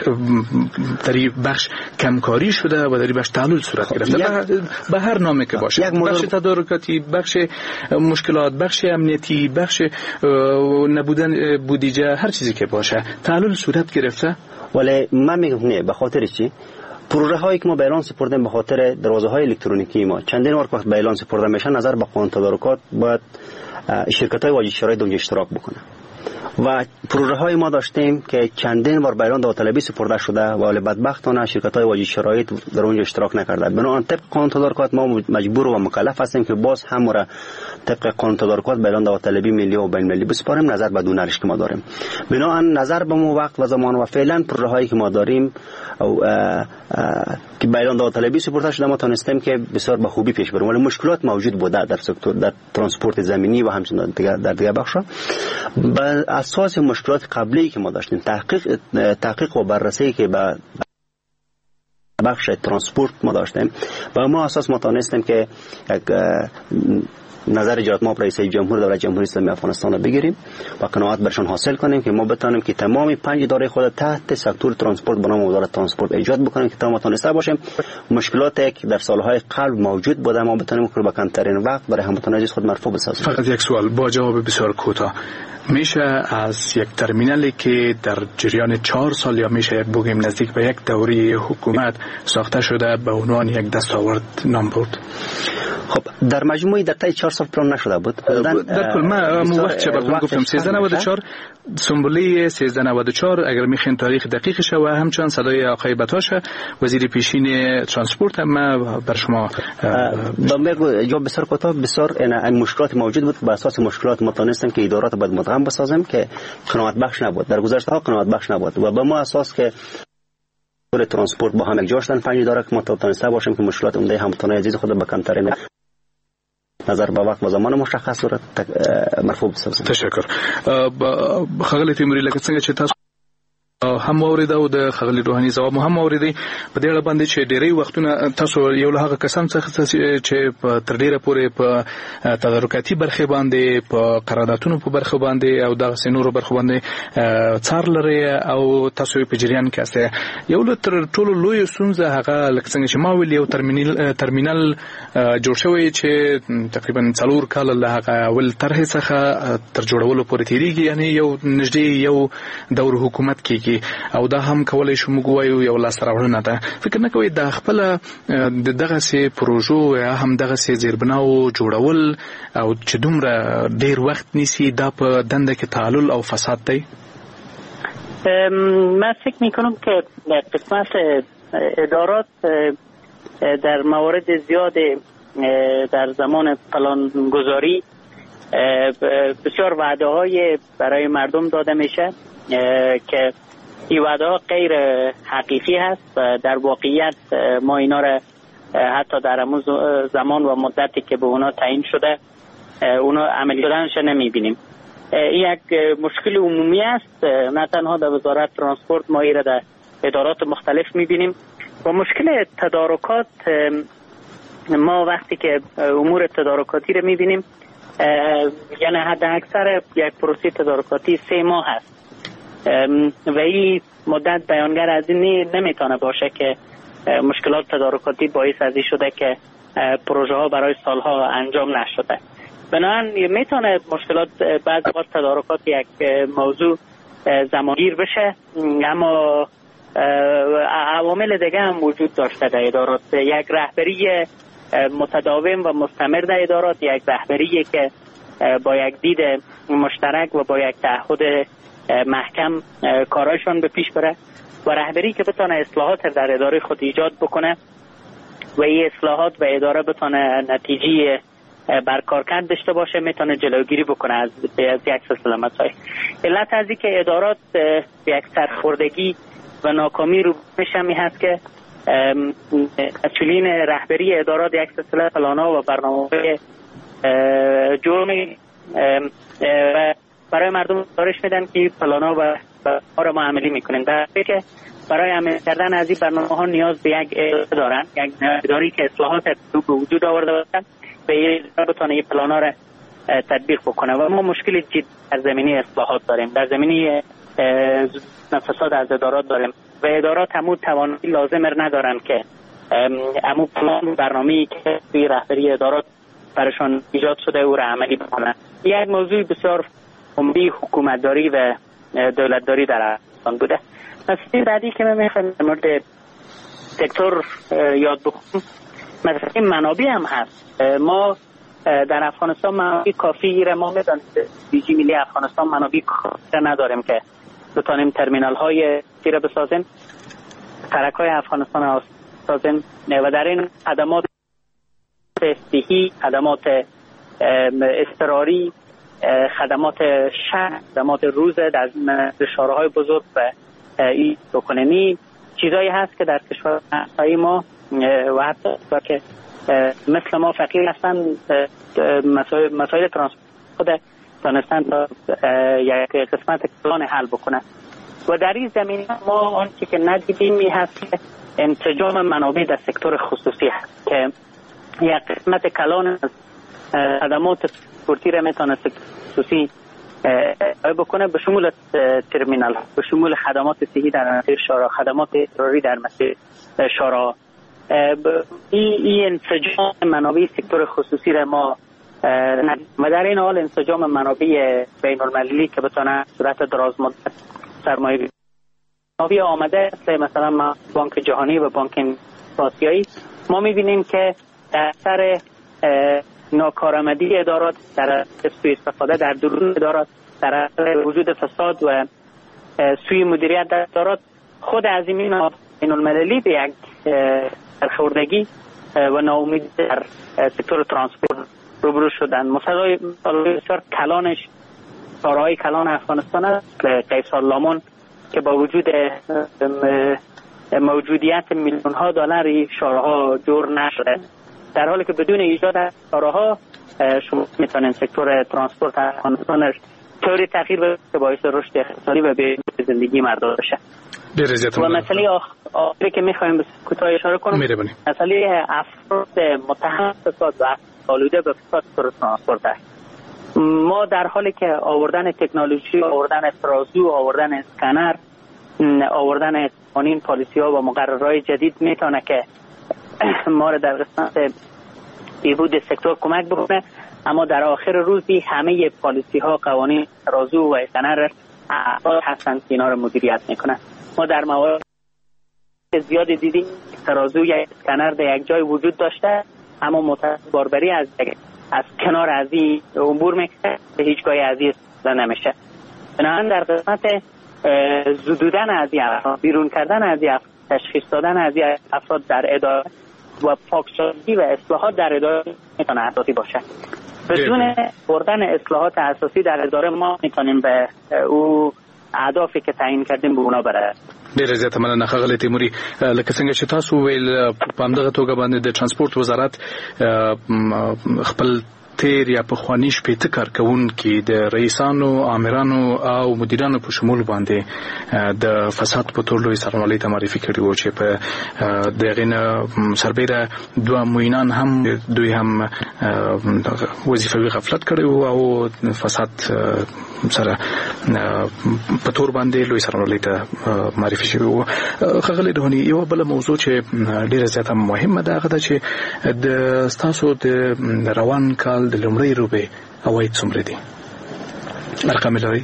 این بخش کمکاری شده و در این بخش تعلل صورت گرفته به هر نامی که باشه، بخش تدارکاتی، بخش مشکلات، بخش امنیتی، بخش نبودن بودجه، هر چیزی که باشه تعلل صورت گرفته. ولی من میگم نه، به خاطر چی؟ پروژه هایی که ما به اعلان سپردیم به خاطر دروازه های الکترونیکی ما چندین وقت به اعلان سپرده میشه، نظر به قانون تدارکات باید شرکت های واجد شرایط اونجا اشتراک بکنه و پروژه های ما داشتیم که چندین بار به اعلان داوطلبی سپرده شده ولی بدبختانه شرکت های واجد شرایط در اونجا اشتراک نکرده. بنابراین طبق قانون تدارکات ما مجبور و مکلف هستیم که باز هم را طبق قانون تدارکات به اعلان داوطلبی ملی و بین المللی بسپاریم نظر به دونرش که ما داریم. بنابراین نظر به مو وقت و زمان و فعلا پروژه هایی که ما داریم که به اعلان داوطلبی سپرده شده ما تونستیم که بسیار به خوبی پیش بریم، ولی مشکلات موجود بوده در سکتور، در ترانسپورت زمینی و همچنین در دیگر بخش‌ها. بر اساس مشکلات قبلی که ما داشتیم، تحقیق و بررسی که به بخش ترانسپورت ما داشتیم و ما اساس ما تونستیم که یک نظر اجرات ما رئیس جمهور دولت جمهوری اسلامی افغانستان رو بگیریم و قناعت برشان حاصل کنیم که ما بتونیم که تمام 5 اداره خود تحت سکتور ترانسپورت به نام وزارت ترانسپورت ایجاد بکنیم که تمام تونسته باشیم مشکلاتی که در سالهای قبل موجود بوده ما بتونیم که با کمترین وقت برای هموطنان خود مرفوع بسازیم. فقط یک سوال با جواب بسیار کوتاه، میشه از یک ترمینالی که در جریان 4 سال یا میشه بگیم نزدیک به یک دوره حکومت ساخته شده به عنوان یک دستاورد نام برد؟ خب در مجموعی در طی 4 سال پلان نشده بود. در کل من وقت چه براتون گفتم 1394 سنبولی 1394 اگر میخواین تاریخ دقیقش و همچنان صدای آقای بتاش وزیر پیشین ترانسپورت ما بر شما جواب بسیار کوتاه. بسیار این مشکلات موجود بود، به اساس مشکلات ما تونستیم که ادارات باید مدغم بسازیم که قناعت بخش نبود، در گذشته ها قناعت بخش نبود و به ما اساس که ترانسپورت با هم یک جا شدن 5 اداره که ما تونسته باشیم که مشکلات عمده هموطنان عزیز خود به کمترین نظر به وقت و زمان مشخص صورت مرفوع بسازیم. تشکر. خغلی تیموری لکه څنګه چې تاسو هم اوریده او د خغلی روحاني ځواب هم اوریدي په دې اړه باندې چې ډېری وختونه تاسو یو له هغه کسان څخه چې تر ډیره پورې په تدارکاتي برخه باندې په قراردادونو په برخه باندې او د سينورو برخه باندې څار لري او تاسو په جریان کې استه یو له تر ټولو لوی سونزه هغه لکه څنګه چې ما ویل یو ترمینل جوړ شوی چې تقریبا 4 کال له هغه ول طرح څخه تر جوړولو پورې تیریږي، یعنی یو نږدې یو دور حکومت کې او دا هم کولای شو موږ وایو یو لاس راوړنه ده. فکر نه کوي د خپل دغه سي پروژو یا هم دغه سي زیربناو جوړول او چې دومره ډیر وخت نیسي دا په دنده کې تعلل او فساد دی؟ من فکر میکنم که قسمت ادارات در موارد زیاد در زمان پلانگذاری بسیار وعده های برای مردم داده میشه که این وعده ها غیر حقیقی هست و در واقعیت ما اینا را حتی در همون زمان و مدتی که به اونا تعیین شده اونا عملی شدنش نمیبینیم. این یک مشکل عمومی است، نه تنها در وزارت ترانسپورت ما این را در ادارات مختلف میبینیم و مشکل تدارکات. ما وقتی که امور تدارکاتی را میبینیم یعنی حد اکثر یک پروسه تدارکاتی 3 ماه هست و این مدت بیانگر از این نمیتونه باشه که مشکلات تدارکاتی باعث از این شده که پروژه ها برای سالها انجام نشده. بنابراین میتونه مشکلات بعض وقت تدارکات یک موضوع زمانگیر بشه، اما عوامل دیگه هم وجود داشته در ادارات. یک رهبری متداوم و مستمر در ادارات، یک رهبری که با یک دید مشترک و با یک تعهد محکم کارایشان به پیش بره و رهبری که بتونه اصلاحات در اداره خود ایجاد بکنه و این اصلاحات به اداره بتونه نتیجه برکارکرد داشته باشه، میتونه جلوگیری بکنه از یک سلسله مسائل. علت از این که ادارات به یک سرخوردگی و ناکامی رو میشمی هست که مسئولین رهبری ادارات یک سلسله پلان‌ها و برنامه‌های جرمی برای مردم گزارش میدن که پلان‌ها و برنامه‌ها ما عملی میکنیم، در حالی که برای عملی کردن از این برنامه‌ها نیاز به یک اداره دارن، یک اداری که اصلاحات به وجود آورده باشن و بتونه این پلان‌ها را تطبیق بکنه و ما مشکل جدی در زمینه اصلاحات داریم، در زمینه فساد از ادارات داریم و ادارات همون توانایی لازم ندارن که همون پلان برنامه‌ای که توی رهبری ادارات برشان ایجاد شده او را عملی بکنن. یک موضوع بسیار عمده حکومتداری و دولتداری در افغانستان بوده. مسئله بعدی که من میخوام در مورد سکتور یاد بکنم مسئله منابع هم هست. ما در افغانستان منابع کافی را ما میدانیم دیجی ملی افغانستان منابع کافی نداریم که بتانیم ترمینال های تیره بسازیم، سرک های افغانستان بسازیم و در این خدمات صحی، خدمات اضطراری، خدمات شهر، خدمات روز در شهرهای بزرگ و این بکنیم چیزایی هست که در کشور ما و حتی که مثل ما فقیر هستن مسائل ترانسپورت خود دانستن تا یک قسمت کلان حل بکنن و در این زمینه ما آنچه که ندیدیم می هست که انسجام منابع در سکتور خصوصی هست که یک قسمت کلان از خدمات ترانسپورتی را میتونه سکتور خصوصی بکنه به شمول ترمینال، به شمول خدمات صحی در مسیر شارع، خدمات اضطراری در مسیر شارع. این انسجام منابع سکتور خصوصی را ما و در این حال انسجام منابع بین المللی که بتونه صورت دراز مدت سرمایه منابع آمده مثلا بانک جهانی و بانک آسیایی ما میبینیم که در سر ناکارآمدی ادارات، در سوء استفاده در درون ادارات، در وجود فساد و سوء مدیریت در ادارات خود عظیمین بین المللی به یک برخوردگی و ناامیدی در سکتور ترانسپورت روبرو شدن. مثلا بسیار کلانش شارع‌های کلان افغانستان است، قیصر لامان که با وجود موجودیت میلیون ها دلار شارع‌ها جور نشده، در حالی که بدون ایجاد شارع‌ها شما میتونید سکتور ترانسپورت افغانستان طوری تغییر بده که باعث رشد اقتصادی و به زندگی مردم بشه. و مسئله آخری که میخوایم کوتاه اشاره کنم مسئله افراد متهم فساد و آلوده به فساد سکتور ترانسپورت است. ما در حالی که آوردن تکنولوژی، آوردن ترازو، آوردن اسکنر، آوردن قوانین، پالیسی ها و مقررات جدید میتونه که ما را در قسمت بهبود سکتور کمک بکنه، اما در آخر روزی همه پالیسی ها، قوانین، ترازو و اسکنر افراد هستند که اینا را مدیریت میکنن. ما در موارد زیادی دیدیم ترازو یا اسکنر در یک جای وجود داشته اما متأسفانه باربری از کنار از این عبور میکنه، به هیچگاه از این استفاده نمیشه. بنابراین در قسمت زدودن از این افراد، بیرون کردن از این افراد، تشخیص دادن از این افراد در اداره و پاکسازی و اصلاحات در اداره میتونه اساسی باشه. بدون بردن اصلاحات اساسی در اداره ما میتونیم به او اهدافی که تعیین کردیم به اونا برسیم. ډیره زیاته مننه ښاغلی تیموري. لکه څنګه چې تاسو ویل په همدغه توګه باندې د ترانسپورت وزارت خپل تیر یا پخوانی شپېته کارکوونکي د رئیسانو، آمرانو او مدیرانو په شمول باندې د فساد په تور لوی سرمایې ته معرفي کړي وو چې په دغه نه سربېره دوه معینان هم دوی هم وظیفوي غفلت کړی وو او فساد سره په تور باندې لوی سرمایې ته معرفي شوی وو. ښاغلی روحاني، یو بل موضوع چې ډیره زیاته مهمه ده هغه ده چې د ستاسو د روان کال د لومړۍ روبې عواید څومره دي؟ ارقام لري؟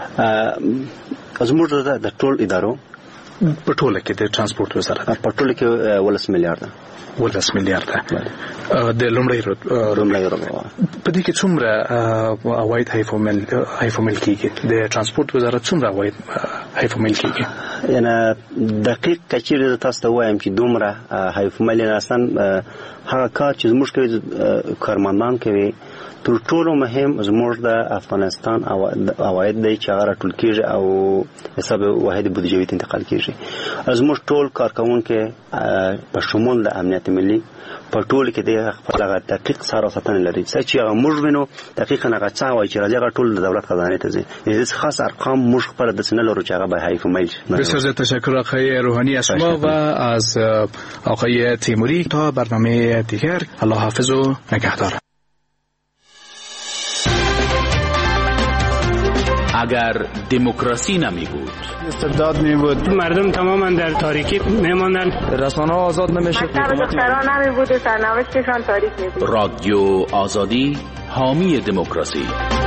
زموږ د ټول ادارو په ټوله کې د ترانسپورت وزارت په ټوله کې 11 میلیارډ 11 میلیارډ د لومړۍ روبې په دې کې څومره عواید حیفومل کیږي؟ د ترانسپورت وزارت څومره عواید حیفومل کیږي؟ یعنی دقیق کچیر تاسو ته وایم چې دومره حیفومل نه اصلا هغه کار چې زموږ کوي کارمندان کوي تر ټولو مهم زموږ د افغانستان عواید دی چې هغه ټول کېږي او حساب واحد بودجوي ته انتقال کېږي. زموږ ټول کارکوونکي په شمول د امنیت ملي په ټول کې د خپل دقیق سره ساتنه لري. چې هغه موږ وینو دقیقاً هغه څه وایي چې راځي هغه ټول د دولت خزانه ته ځي. دې خاص ارقام موږ خپل د سنل رو چې هغه به حیفومل. بسیار تشکر آقای روحانی از شما و از آقای تیموری. تا برنامه دیگر الله حافظ و نگهدار. اگر دموکراسی نمی بود، استبداد می بود، مردم تماما در تاریکی می ماندن، رسانه‌ها آزاد نمیشد، دختران نمی بود و سرنوشتشان تاریک می بود. رادیو آزادی حامی دموکراسی.